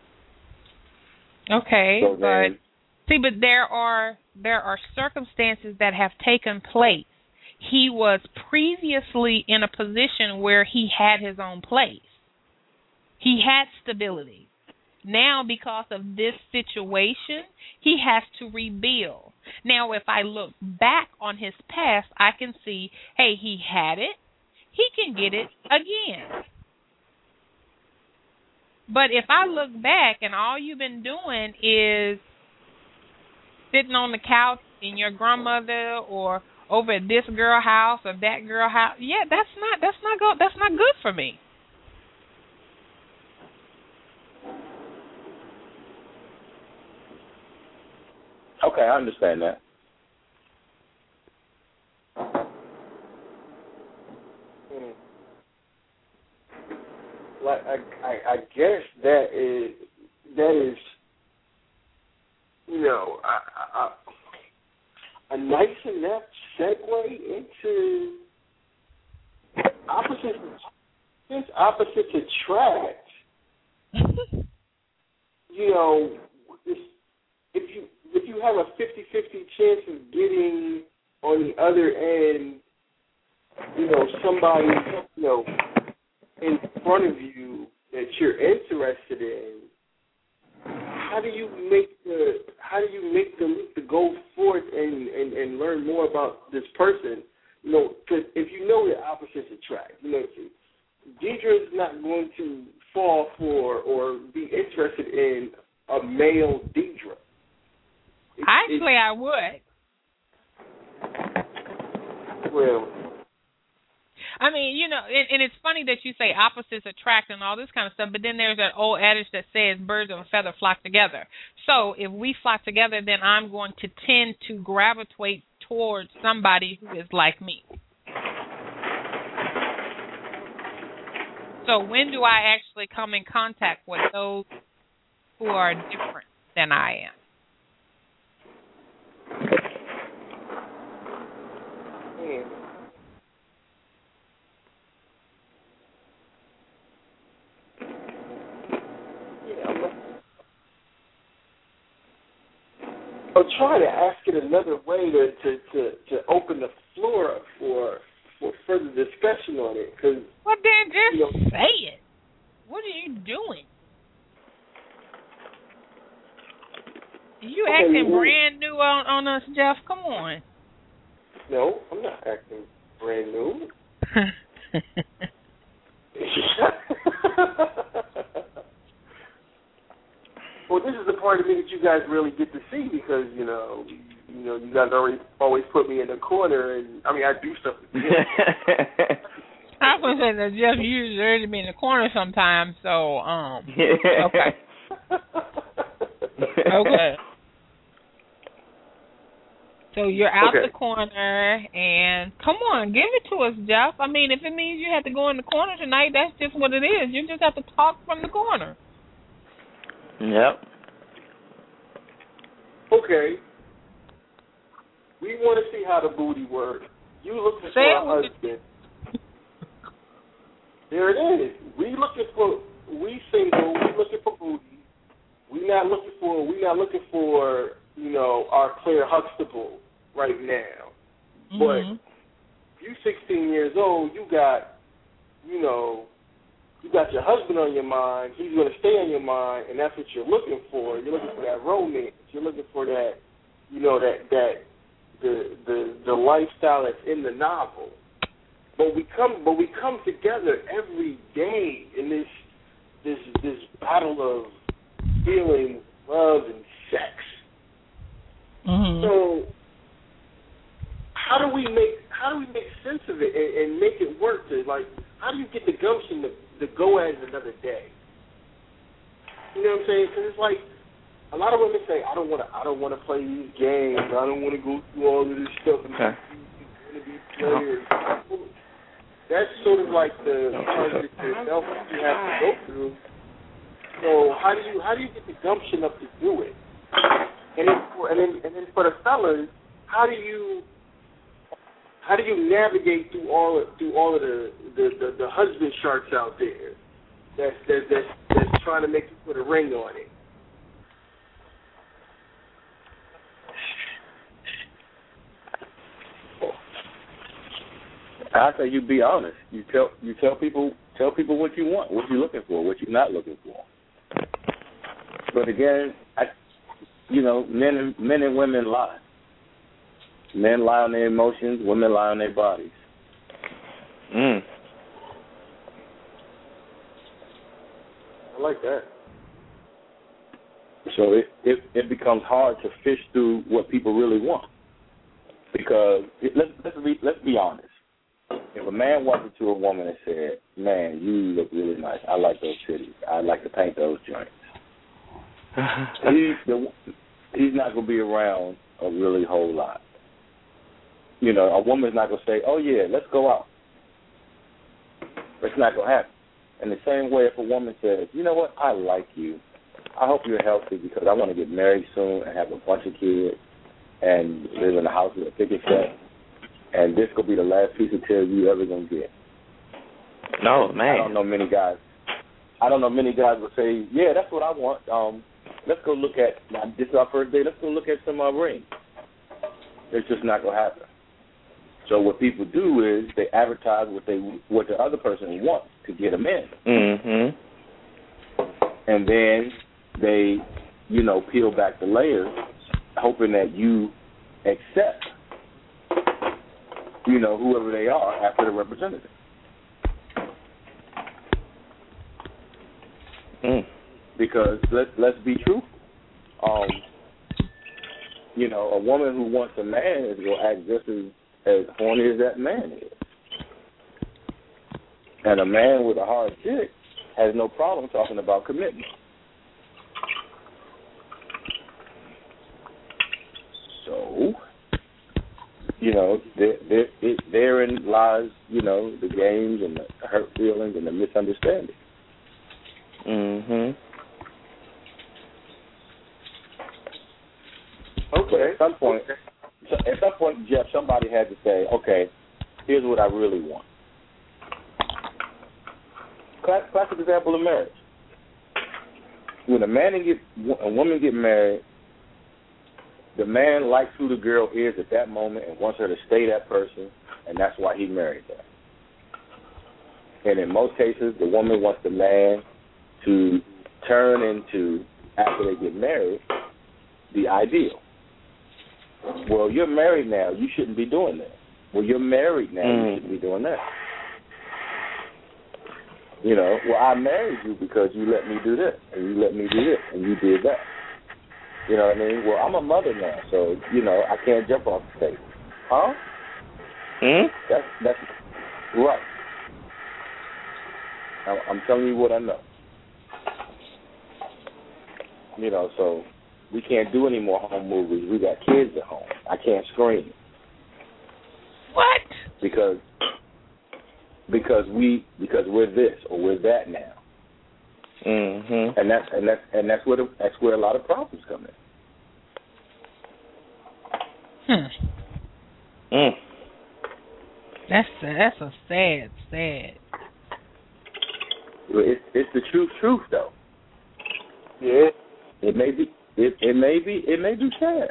Okay, so but then, see, but there are there are circumstances that have taken place. He was previously in a position where he had his own place. He had stability. Now, because of this situation, he has to rebuild. Now, if I look back on his past, I can see, hey, he had it. He can get it again. But if I look back and all you've been doing is sitting on the couch in your grandmother or over at this girl house or that girl house, yeah, that's not that's not good. That's not good for me. Okay, I understand that. Hmm. Like I, I, I guess that is that is, you know, a, a, a nice enough segue into opposites. Since opposites attract, you know, if you if you have a fifty-fifty chance of getting on the other end, you know, somebody, you know, in front of you that you're interested in, how do you make the how do you make the leap to go forth and, and, and learn more about this person? You know, because if you know that opposites attract, you know, Deidre's not going to fall for or be interested in a male Deidre. It, Actually, it, I would. Well, I mean, you know, and, and it's funny that you say opposites attract and all this kind of stuff, but then there's that old adage that says birds of a feather flock together. So if we flock together, then I'm going to tend to gravitate towards somebody who is like me. So when do I actually come in contact with those who are different than I am? Hmm. I'm trying to ask it another way to, to, to, to open the floor up for for further discussion on it. Cause, well, then just you know, say it. What are you doing? You okay, acting well, brand new on, on us, Jeff? Come on. No, I'm not acting brand new. Well, this is the part of me that you guys really get to see because, you know, you know, you guys already always put me in the corner, and I mean, I do stuff. I was going to say that Jeff usually already be in the corner sometimes, so, um, okay. Okay. So you're out okay. the corner, and come on, give it to us, Jeff. I mean, if it means you have to go in the corner tonight, that's just what it is. You just have to talk from the corner. Yep. Okay. We want to see how the booty works. You looking Say for a husband. There it is. We looking for, we single, we looking for booty. We not looking for, we not looking for, you know, our Claire Huxtable right now. Mm-hmm. But you sixteen years old, you got, you know, you got your husband on your mind. He's going to stay on your mind, and that's what you're looking for. You're looking for that romance. You're looking for that, you know, that that the the the lifestyle that's in the novel. But we come, but we come together every day in this this this battle of feeling, love, and sex. Mm-hmm. So how do we make how do we make sense of it and, and make it work? To like, how do you get the gumption to to go at it another day? You know what I'm saying? Because it's like a lot of women say, I don't want to I don't want to play these games. I don't want to go through all of this stuff and okay. want to be players. That's sort of like the target yourself you have to go through. So how do you how do you get the gumption up to do it? And then for, and then and then for the fellas, how do you how do you navigate through all of, through all of the, the, the, the husband sharks out there that's that's that's, that's trying to make you put a ring on it? I say you be honest. You tell you tell people tell people what you want, what you're looking for, what you're not looking for. But again, I, you know, men and men and women lie. Men lie on their emotions, women lie on their bodies. Mm. I like that. So it, it it becomes hard to fish through what people really want. Because it, let's let's be let's be honest. If a man walked into a woman and said, "Man, you look really nice. I like those titties. I'd like to paint those joints," he, the, he's not going to be around a really whole lot. You know, a woman's not going to say, "Oh yeah, let's go out." It's not going to happen. In the same way, if a woman says, "You know what? I like you. I hope you're healthy because I want to get married soon and have a bunch of kids and live in a house with a picket fence, and this could be the last piece of tail you ever gonna get." No, man. I don't know many guys. I don't know many guys would say, "Yeah, that's what I want. Um, let's go look at. This is our first day. Let's go look at some uh, rings." It's just not gonna happen. So what people do is they advertise what they what the other person wants to get them in, mm-hmm. and then they, you know, peel back the layers, hoping that you accept, you know, whoever they are after the representative. Mm. Because let's let's be truthful. Um, you know, a woman who wants a man is going to act just as, as horny as that man is. And a man with a hard dick has no problem talking about commitment. So, you know, there, there, it, therein lies, you know, the games and the hurt feelings and the misunderstanding. Mm-hmm. Okay. At some point, at some point, Jeff, somebody had to say, okay, here's what I really want. Classic, classic example of marriage. When a man and get a woman get married, the man likes who the girl is at that moment and wants her to stay that person, and that's why he married her. And in most cases, the woman wants the man to turn into, after they get married, the ideal. Well, you're married now. You shouldn't be doing that. Well, you're married now. Mm. You shouldn't be doing that. You know, well, I married you because you let me do this, and you let me do this, and you did that. You know what I mean? Well, I'm a mother now, so, you know, I can't jump off the table. Huh? Hmm? That's, that's right. I'm telling you what I know. You know, so we can't do any more home movies. We got kids at home. I can't scream. What? Because because we because we're this or we're that now. Mm-hmm. And that's and that's and that's where the, that's where a lot of problems come in. Hmm. Mm. That's a, that's a sad, sad. It's it's the true truth though. Yeah. It may be it, it may be it may be sad.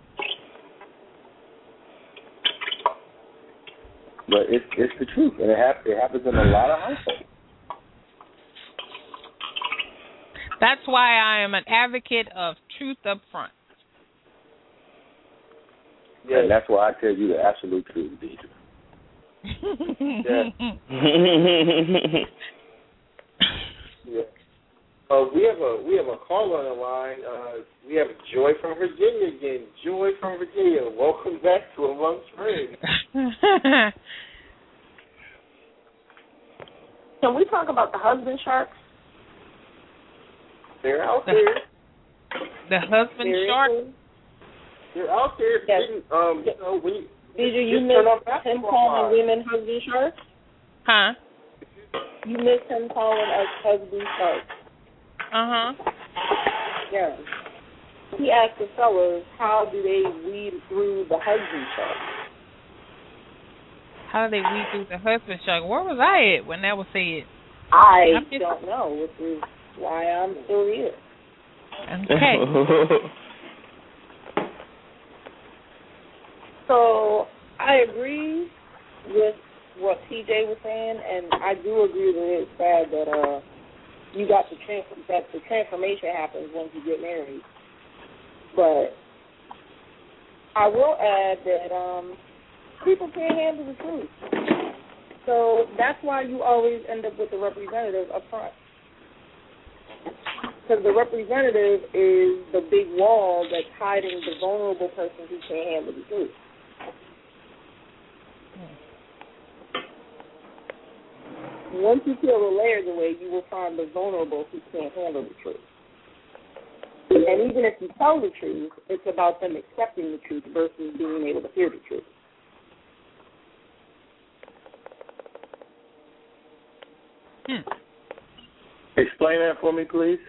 But it's it's the truth, and it, hap- it happens in a lot of households. That's why I am an advocate of truth up front. Yeah. And that's why I tell you the absolute truth, Deidre. Yeah. Yeah. Uh, we have a we have a caller on the line. Uh, we have Joy from Virginia again. Joy from Virginia. Welcome back to Amongst Friends. Can we talk about the husband sharks? They're out there. The husband Seriously? shark? They're out there. Yes. Um, you know, when you, Did you, you just miss turn on him basketball calling live. women husband sharks? Huh? You miss him calling us husband sharks. Uh-huh. Yeah. He asked the fellas, how do they weed through the husband shark? How do they weed through the husband shark? Where was I at when that was said? I I'm just... don't know, which is why I'm still here. Okay. So I agree with what T J was saying, and I do agree that it's sad that uh you got the trans- that the transformation happens once you get married. But I will add that um, people can't handle the truth. So that's why you always end up with the representative up front. Because the representative is the big wall that's hiding the vulnerable person who can't handle the truth. Once you peel the layers away, you will find the vulnerable who can't handle the truth. And even if you tell the truth, it's about them accepting the truth versus being able to hear the truth. Hmm. Explain that for me, please.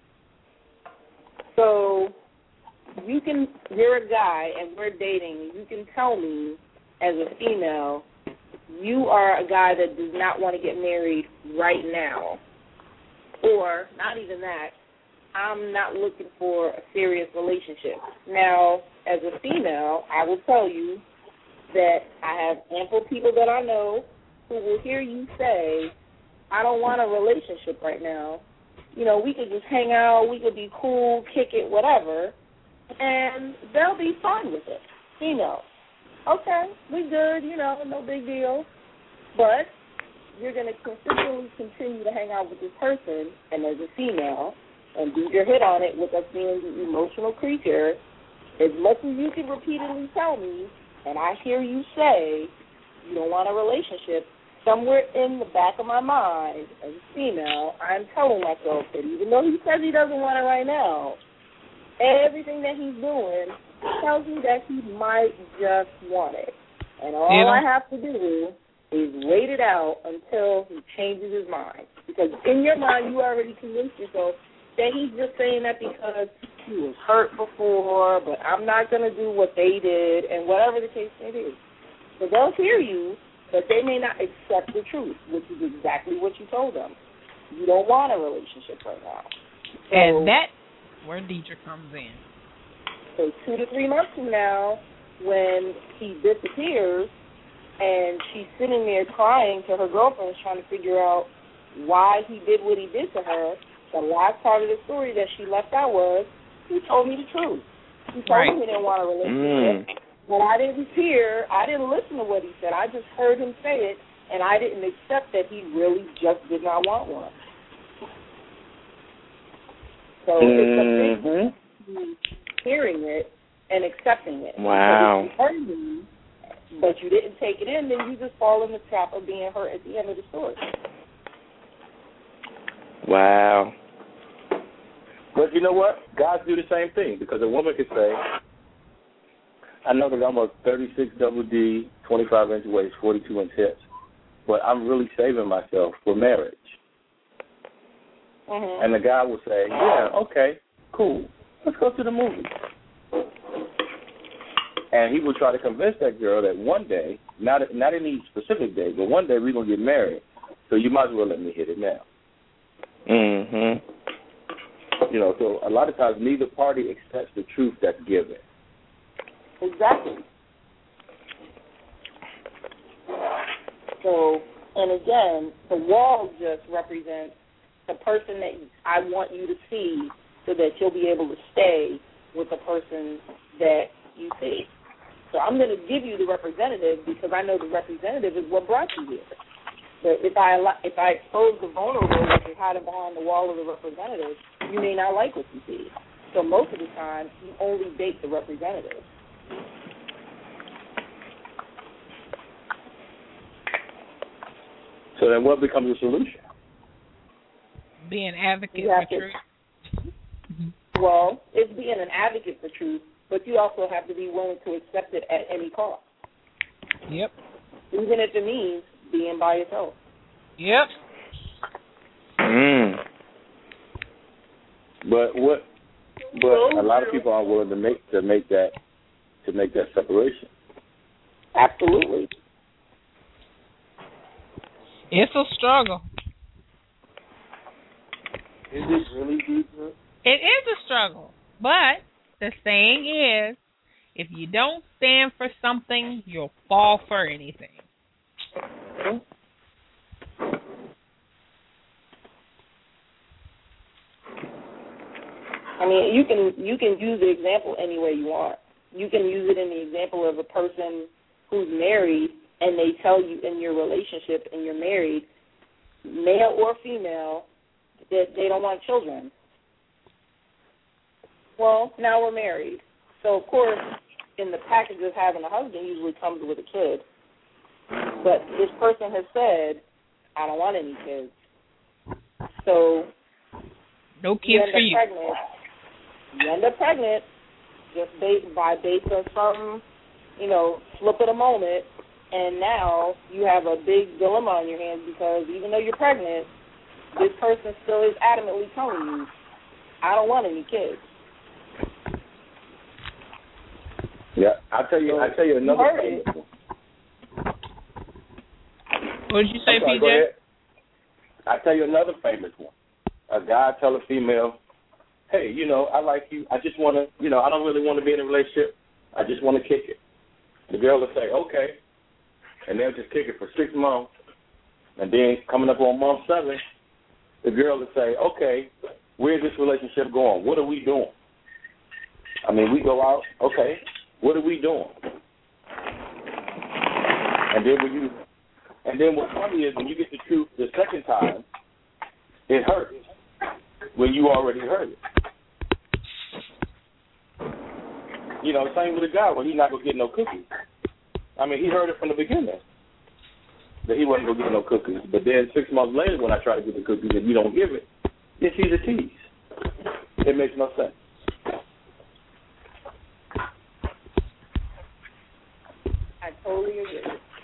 So you can, you're a guy and we're dating. You can tell me as a female, you are a guy that does not want to get married right now. Or, not even that, I'm not looking for a serious relationship. Now, as a female, I will tell you that I have ample people that I know who will hear you say, I don't want a relationship right now. You know, we could just hang out, we could be cool, kick it, whatever, and they'll be fine with it. Female, okay, we good, you know, no big deal. But you're going to consistently continue to hang out with this person, and as a female, and beat your head on it with us being the emotional creature, as much as you can repeatedly tell me, and I hear you say you don't want a relationship, somewhere in the back of my mind, as a female, I'm telling myself that even though he says he doesn't want it right now, everything that he's doing tells me that he might just want it. And all you know, I have to do is wait it out until he changes his mind. Because in your mind, you already convinced yourself that he's just saying that because he was hurt before, but I'm not going to do what they did, and whatever the case may be. So they'll hear you, but they may not accept the truth, which is exactly what you told them. You don't want a relationship right now. So, and that's where Deidre comes in. So two to three months from now, when he disappears, and she's sitting there crying to her girlfriends trying to figure out why he did what he did to her, the last part of the story that she left out was, he told me the truth. He told right. me he didn't want a relationship. Mm. But I didn't hear, I didn't listen to what he said. I just heard him say it, and I didn't accept that he really just did not want one. So mm-hmm. it's a big hearing it and accepting it. Wow. If you heard me, but you didn't take it in, then you just fall in the trap of being hurt at the end of the story. Wow. But you know what? Guys do the same thing, because a woman could say, I know that I'm a thirty-six double D, twenty-five inch waist, forty-two inch hips, but I'm really saving myself for marriage. Mm-hmm. And the guy will say, yeah, okay, cool, let's go to the movie. And he will try to convince that girl that one day, not not any specific day, but one day we're going to get married, so you might as well let me hit it now. Mm-hmm. You know, so a lot of times neither party accepts the truth that's given. Exactly. So, and again, the wall just represents the person that I want you to see so that you'll be able to stay with the person that you see. So I'm going to give you the representative because I know the representative is what brought you here. But if I if I expose the vulnerable that you're hiding behind the wall of the representative, you may not like what you see. So most of the time, you only date the representative. So then what becomes the solution? Be an advocate for to, truth. Well, it's being an advocate for truth, but you also have to be willing to accept it at any cost. Yep. Even if it means being by yourself. Yep. Mm. But what? But a lot of people aren't willing to make to make that to make that separation. Absolutely. It's a struggle. Is it really deep? It is a struggle, but the saying is, if you don't stand for something, you'll fall for anything. I mean, you can you can use the example any way you want. you can use it in the example of a person who's married and they tell you in your relationship and you're married, male or female, that they don't want children. Well, now we're married. So, of course, in the package of having a husband usually comes with a kid. But this person has said, I don't want any kids. So, no kids you end for up you. Pregnant. You end up pregnant just based, by based on some, you know, slip of the moment, and now you have a big dilemma on your hands because even though you're pregnant, this person still is adamantly telling you, I don't want any kids. Yeah, I'll tell you. So, I'll tell you another famous one. What did you say, sorry, P J? I'll tell you another famous one. A guy tell a female, hey, you know, I like you. I just want to, you know, I don't really want to be in a relationship. I just want to kick it. The girl will say, okay. And they'll just kick it for six months. And then coming up on month seven, the girl will say, okay, where's this relationship going? What are we doing? I mean, we go out, okay, what are we doing? And then when you, and then what's funny is when you get the truth the second time, it hurts when you already heard it. You know, same with a guy when he's not going to get no cookies. I mean, he heard it from the beginning that he wasn't going to get no cookies. But then six months later when I try to get the cookies and you don't give it, then she's a tease. It makes no sense. I totally agree.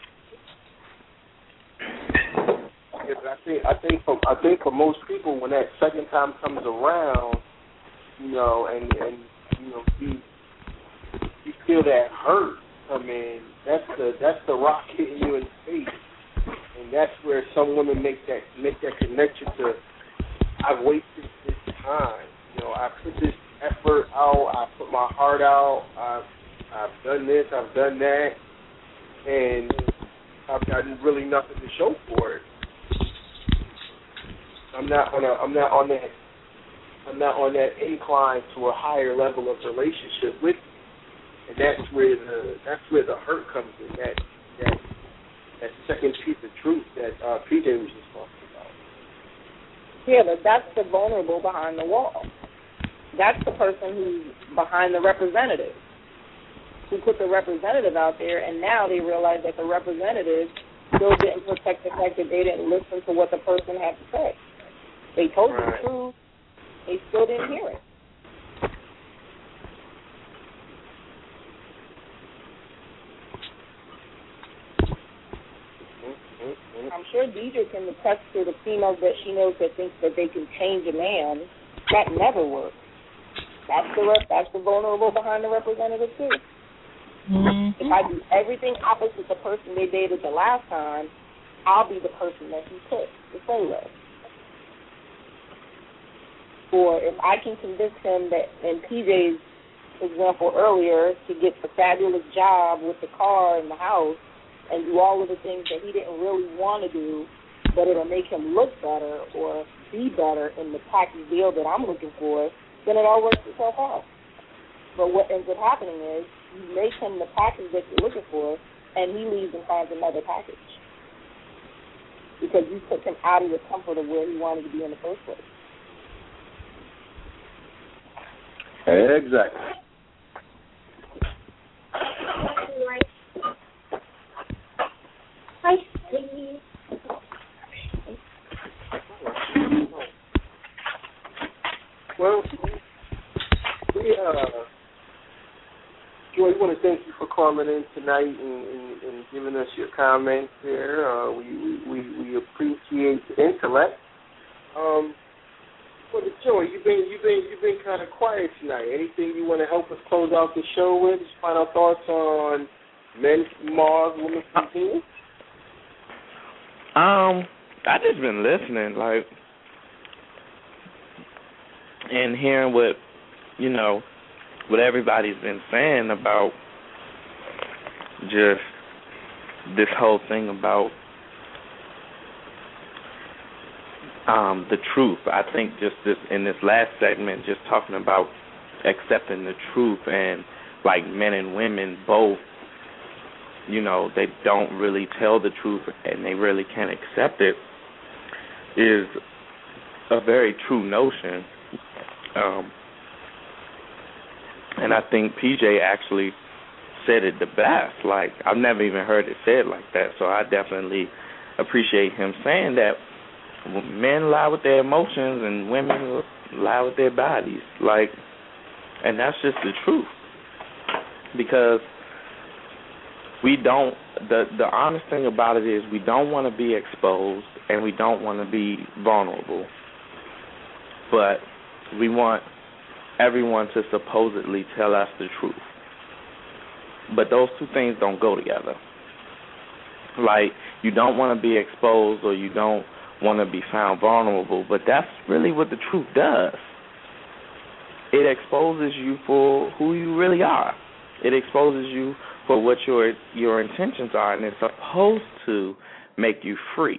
Yeah, but I think I think for I think for most people, when that second time comes around, you know, and and you know, you you feel that hurt. I mean, that's the that's the rock hitting you in the face, and that's where some women make that make that connection to, I've wasted this time. You know, I put this effort out. I put my heart out. I've I've done this. I've done that, and I've gotten really nothing to show for it. I'm not on a, I'm not on that I'm not on that incline to a higher level of relationship with you. And that's where the that's where the hurt comes in, that that that second piece of truth that uh, P J was just talking about. Yeah, but that's the vulnerable behind the wall. That's the person who's behind the representative, who put the representative out there, and now they realize that the representative still didn't protect the fact that they didn't listen to what the person had to say. They told right. you the truth. They still didn't hear it. I'm sure Deidre can attest to the females that she knows that thinks that they can change a man. That never works. That's the rep, that's the vulnerable behind the representative too. Mm-hmm. If I do everything opposite the person they dated the last time, I'll be the person that he picked to play with. Or if I can convince him that, in P J's example earlier, to get the fabulous job with the car and the house and do all of the things that he didn't really want to do, but it'll make him look better or be better in the package deal that I'm looking for, then it all works itself out. But what ends up happening is you make him the package that you're looking for, and he leaves and finds another package because you took him out of the comfort of where he wanted to be in the first place. Exactly. Hi, Steve. Well, we, uh, Joy, we want to thank you for calling in tonight and, and, and giving us your comments there. Uh, we, we, we appreciate the intellect. Um, Well, Joey, you've been you've been you've been kind of quiet tonight. Anything you want to help us close out the show with? Just final thoughts on Men from Mars, Women from Venus? Um, I just been listening, like, and hearing what you know, what everybody's been saying about just this whole thing about Um, the truth. I think just this in this last segment, just talking about accepting the truth and like men and women both, you know, they don't really tell the truth and they really can't accept it, is a very true notion. Um, and I think P J actually said it the best. Like, I've never even heard it said like that, so I definitely appreciate him saying that men lie with their emotions and women lie with their bodies. Like, and that's just the truth. Because we don't, the, the honest thing about it is we don't want to be exposed and we don't want to be vulnerable. But we want everyone to supposedly tell us the truth. But those two things don't go together. Like, you don't want to be exposed or you don't want to be found vulnerable, but that's really what the truth does. It exposes you for who you really are. It exposes you for what your your intentions are, and it's supposed to make you free.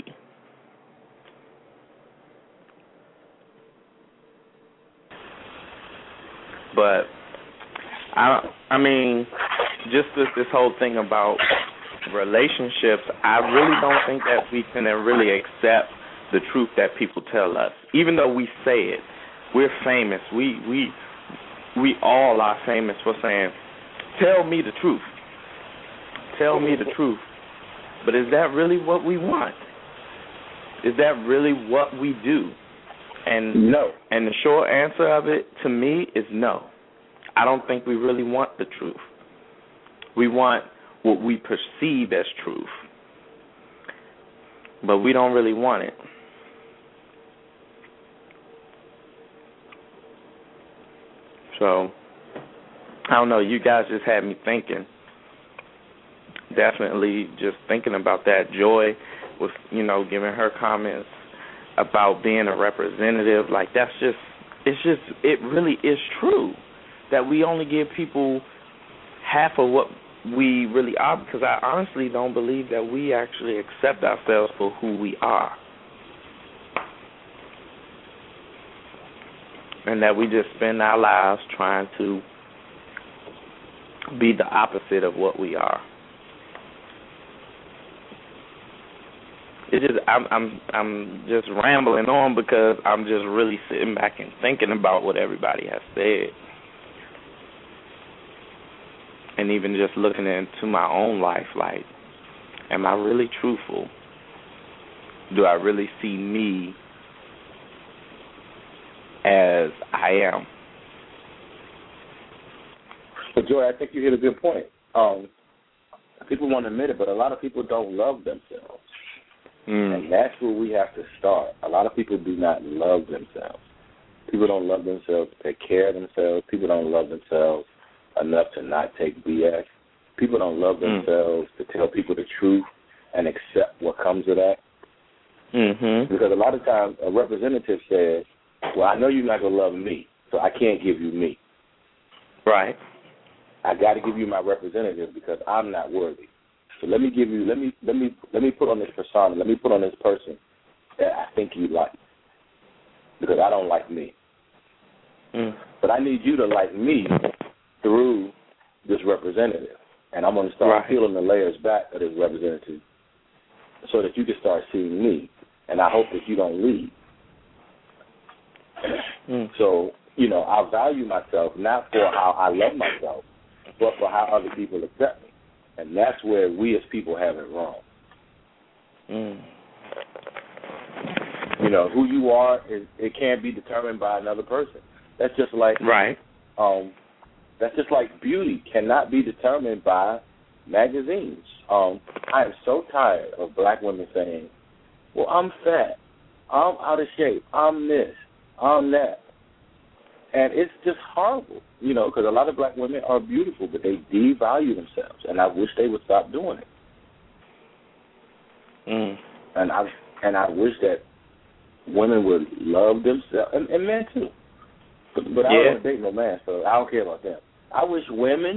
But I I mean, just this this whole thing about relationships, I really don't think that we can really accept the truth that people tell us. Even though we say it, we're famous. We we we all are famous for saying, "Tell me the truth. Tell me the truth." But is that really what we want? Is that really what we do? And no. And the short answer of it to me is no. I don't think we really want the truth. We want what we perceive as truth, but we don't really want it. So, I don't know, you guys just had me thinking. Definitely just thinking about that. Joy was, you know, giving her comments about being a representative. Like, that's just, it's just, it really is true that we only give people half of what we really are, because I honestly don't believe that we actually accept ourselves for who we are. And that we just spend our lives trying to be the opposite of what we are. It just I'm I'm I'm just rambling on because I'm just really sitting back and thinking about what everybody has said. And even just looking into my own life, like, am I really truthful? Do I really see me as I am? But Joy, I think you hit a good point. Um, people want to admit it, but a lot of people don't love themselves. Mm. And that's where we have to start. A lot of people do not love themselves. People don't love themselves to take care of themselves. People don't love themselves enough to not take B S. People don't love themselves mm. to tell people the truth and accept what comes of that. Mm-hmm. Because a lot of times a representative says, well, I know you're not going to love me, so I can't give you me. Right. I got to give you my representative because I'm not worthy. So let me give you, let me, let me, let me put on this persona, let me put on this person that I think you like, because I don't like me. Mm. But I need you to like me through this representative, and I'm going to start right. peeling the layers back of this representative so that you can start seeing me, and I hope that you don't leave. Mm. So, you know, I value myself not for how I love myself, but for how other people accept me. And that's where we as people have it wrong. Mm. You know, who you are, is, it can't be determined by another person. That's just like right. Um, that's just like beauty cannot be determined by magazines. Um, I am so tired of black women saying, well, I'm fat, I'm out of shape, I'm this, I'm that. And it's just horrible, you know, because a lot of black women are beautiful, but they devalue themselves, and I wish they would stop doing it. Mm. And I and I wish that women would love themselves, and, and men too. But, but I yeah. don't date no man, so I don't care about them. I wish women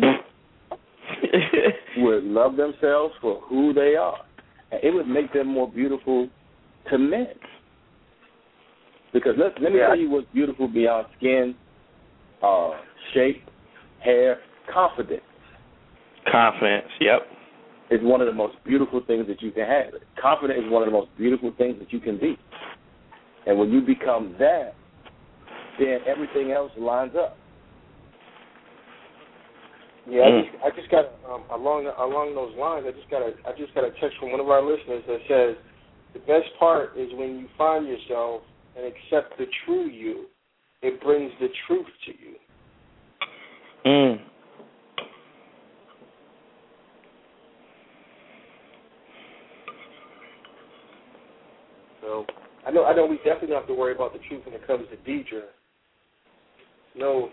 would love themselves for who they are, and it would make them more beautiful to men. Because let, let me yeah. tell you what's beautiful beyond skin, uh, shape, hair, confidence. Confidence, yep. Is one of the most beautiful things that you can have. Confidence is one of the most beautiful things that you can be. And when you become that, then everything else lines up. Yeah, I just, I just got um, along along those lines. I just got a I just got a text from one of our listeners that says the best part is when you find yourself and accept the true you. It brings the truth to you. Mm. So I know I know we definitely don't have to worry about the truth when it comes to Deidre. No.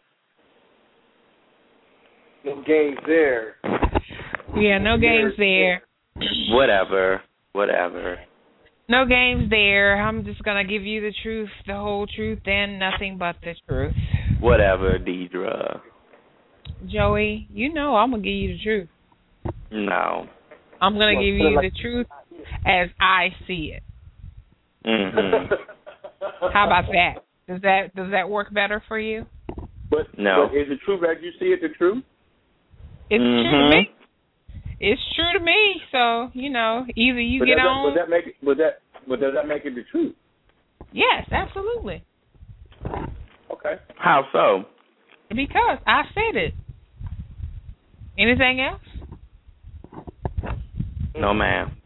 No games there. Yeah, no games there. Whatever, whatever. No games there. I'm just going to give you the truth, the whole truth, and nothing but the truth. Whatever, Deidre. Joey, you know I'm going to give you the truth. No. I'm going to give you the truth as I see it. Mm-hmm. How about that? Does that does that work better for you? But, no. But is the truth as you see it the truth? It's mm-hmm. true to me. It's true to me. So, you know, either you but get that, on. But that make it, but that but does that make it the truth? Yes, absolutely. Okay. How so? Because I said it. Anything else? No, ma'am.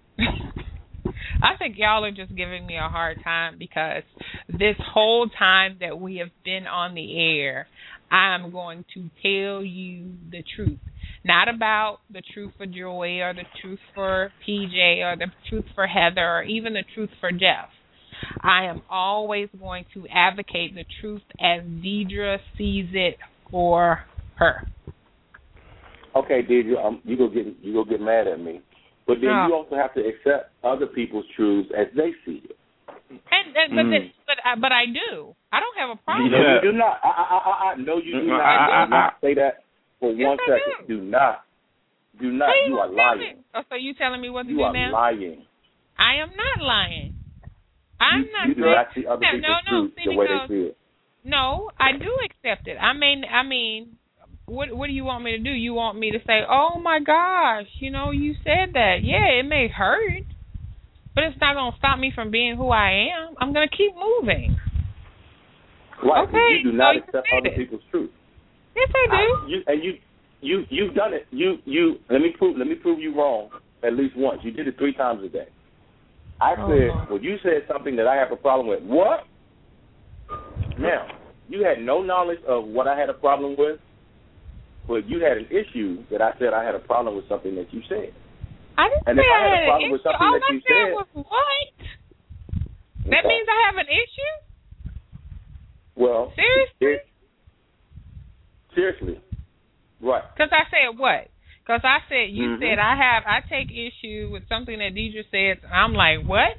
I think y'all are just giving me a hard time because this whole time that we have been on the air, I'm going to tell you the truth. Not about the truth for Joy or the truth for P J or the truth for Heather or even the truth for Jeff. I am always going to advocate the truth as Deidre sees it for her. Okay, Deidre, um, you go get you go get mad at me, but then no. you also have to accept other people's truths as they see it. And, and but mm. the, but I, but I do. I don't have a problem. No, you do not. I I I, I no, you do not. I, I, do not say that for yes, one I second. Do. do not. Do not. Please you are lying. Oh, so you telling me what to you do are now? lying. I am not lying. I'm you, not you do saying, not see other no, people's no, no, truths the way they see it. No, I do accept it. I mean, I mean, what what do you want me to do? You want me to say, "Oh my gosh, you know, you said that." Yeah, it may hurt, but it's not going to stop me from being who I am. I'm going to keep moving. Right. Okay. You do not so accept other it. people's truth. Yes, I do. I, you, and you, you, you've done it. You, you. Let me prove. Let me prove you wrong at least once. You did it three times a day. I oh. said, well, you said something that I have a problem with. What? Now, you had no knowledge of what I had a problem with, but you had an issue that I said I had a problem with something that you said. I didn't and say if I, I had had a problem an with issue. something All that I you said said was what? Okay. That means I have an issue? Well, seriously? It, seriously, right? Because I said what? Because I said you mm-hmm. said I have I take issue with something that Deidre said. And I'm like, what?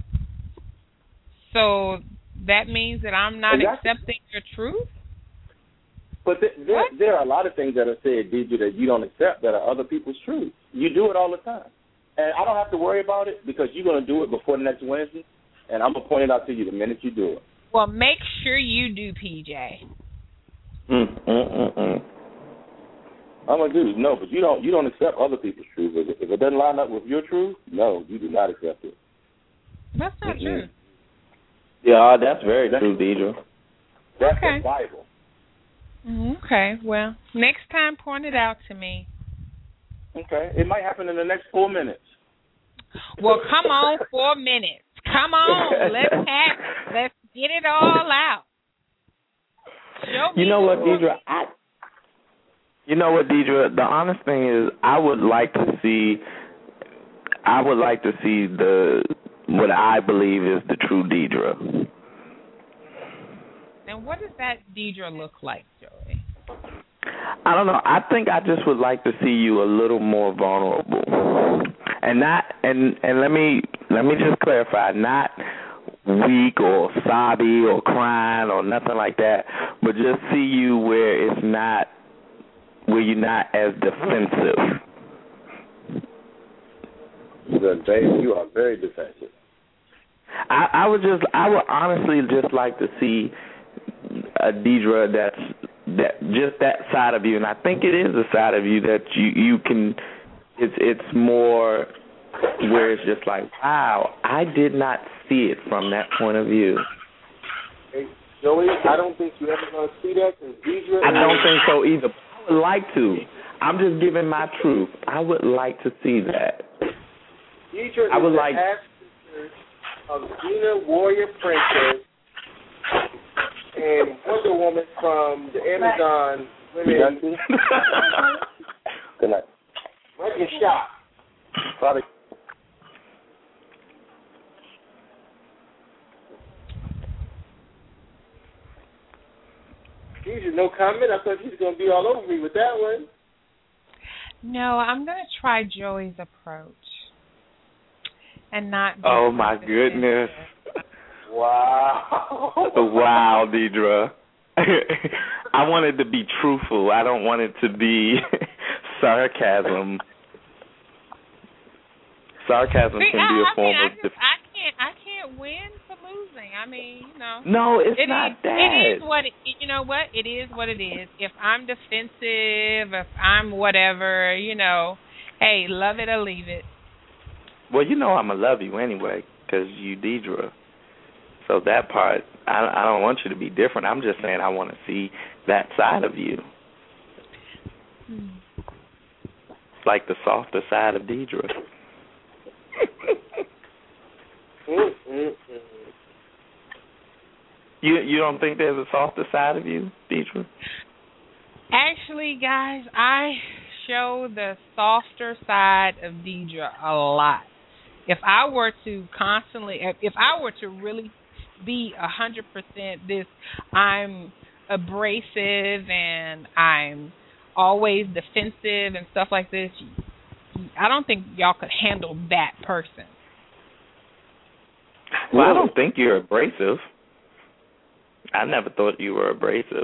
So that means that I'm not exactly. accepting your truth? But th- there, there are a lot of things that are said, Deidre, that you don't accept that are other people's truth. You do it all the time. And I don't have to worry about it because you're going to do it before next Wednesday, and I'm going to point it out to you the minute you do it. Well, make sure you do, P J. Mm, mm, mm, mm. I'm going to do no, but you don't, you don't accept other people's truth. If it, if it doesn't line up with your truth, no, you do not accept it. That's not mm-hmm. true. Yeah, that's very that's, true, Deidre. That's okay. the Bible. Okay, well, next time point it out to me. Okay, it might happen in the next four minutes. Well, come on, four minutes. Come on, let's have it. Let's get it all out. Show you me know what, Deidre? I, you know what, Deidre? The honest thing is, I would like to see. I would like to see the what I believe is the true Deidre. And what does that Deidre look like, Joey? I don't know. I think I just would like to see you a little more vulnerable, and not and and let me let me just clarify, not weak or sobby or crying or nothing like that, but just see you where it's not where you're not as defensive. Dave, you are very defensive. I, I would just I would honestly just like to see a Deidre that's that just that side of you, and I think it is a side of you that you you can. It's it's more where it's just like, wow, I did not see it from that point of view. Hey, Joey, I don't think you're ever going to see that. Deidre, I don't think so either. I would like to. I'm just giving my truth. I would like to see that. Deidre I would is like the half-sister of Xena Warrior Princess and Wonder Woman from the Amazon women. Good night. Where's your shot? Father. Deidre, no comment. I thought she was going to be all over me with that one. No, I'm going to try Joey's approach and not. Oh my goodness! Wow! Wow, Deidre. I want it to be truthful. I don't want it to be sarcasm. Sarcasm See, can I, be a I form mean, of. I, just, I can't. I can't win for losing. I mean, you know. No, it's it not is, that. It is what it, you know. What it is. What it is. If I'm defensive, if I'm whatever, you know, hey, love it or leave it. Well, you know I'm gonna love you anyway, because you Deidre. So that part, I, I don't want you to be different. I'm just saying I want to see that side of you. Hmm. It's like the softer side of Deidre. you you don't think there's a softer side of you, Deidre? Actually, guys, I show the softer side of Deidre a lot. If I were to constantly, if I were to really be a hundred percent this, I'm abrasive and I'm always defensive and stuff like this, I don't think y'all could handle that person. Well, I don't think you're abrasive. I never thought you were abrasive.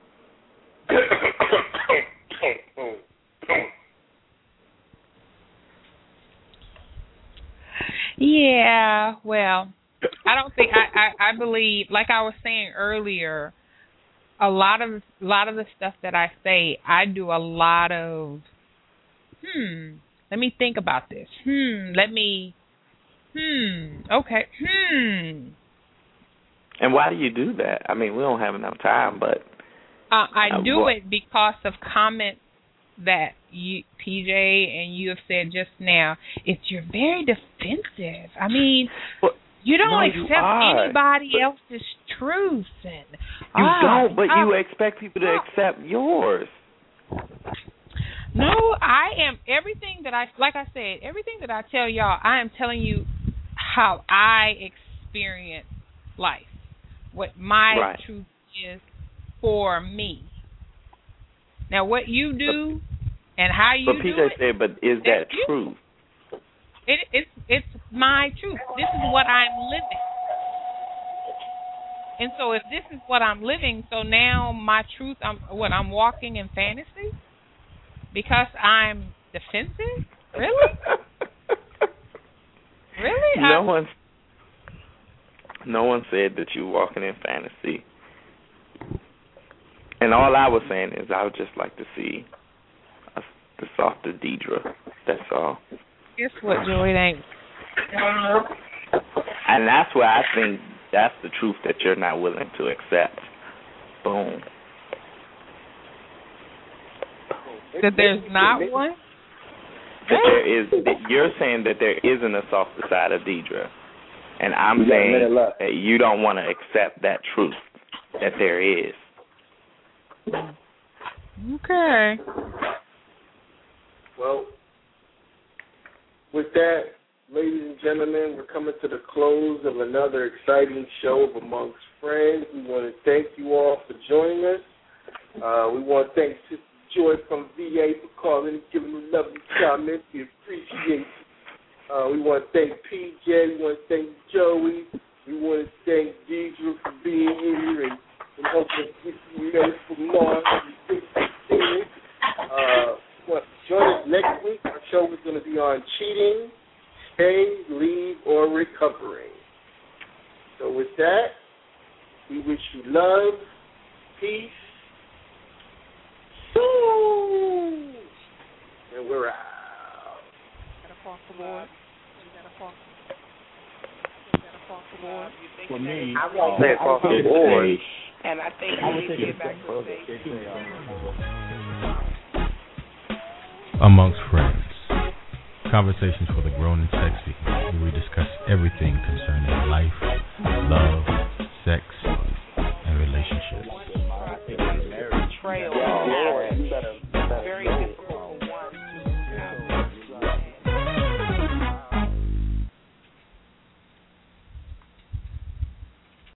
Yeah, well, I don't think I, I, I believe, like I was saying earlier, a lot of a lot of the stuff that I say, I do a lot of hmm. Let me think about this. Hmm. Let me. Hmm. Okay. Hmm. And why do you do that? I mean, we don't have enough time, but uh, I uh, do what? it because of comments that you, P J, and you have said just now. It's you're very defensive. I mean, well, you don't no, accept you anybody but else's truth, and you ah, don't. But ah, you expect people to ah. accept yours. No, I am everything that I like. I said everything that I tell y'all. I am telling you how I experience life, what my right. truth is for me. Now, what you do but, and how you but do P J it. said, but is that you. true? It, it's it's my truth. This is what I'm living. And so, if this is what I'm living, so now my truth, I'm what I'm walking in fantasy because I'm defensive. Really? Really? No I, one, no one said that you walking in fantasy. And all I was saying is I would just like to see a, the softer Deidre. That's all. Guess what, Joey? It ain't. And that's where I think that's the truth that you're not willing to accept. Boom. That there's not one? That there is. That you're saying that there isn't a softer side of Deidre, and I'm You saying that you don't want to accept that truth that there is. Okay. Well, with that, ladies and gentlemen, we're coming to the close of another exciting show of Amongst Friends. We want to thank you all for joining us. Uh, we want to thank Sister Joy from V A for calling and giving a lovely comment. We appreciate it. Uh, we want to thank P J. We want to thank Joey. We want to thank Deidre for being here and, and helping us get you ready for March. Uh, well, join us next week. Our show is going to be on cheating, stay, leave, or recovering. So with that, we wish you love, peace, and we're out. Across the board. Across the board. For me, I won't say across the board. And I think we need to get back to stage. Amongst friends. Conversations for the grown and sexy, where we discuss everything concerning life, love, sex,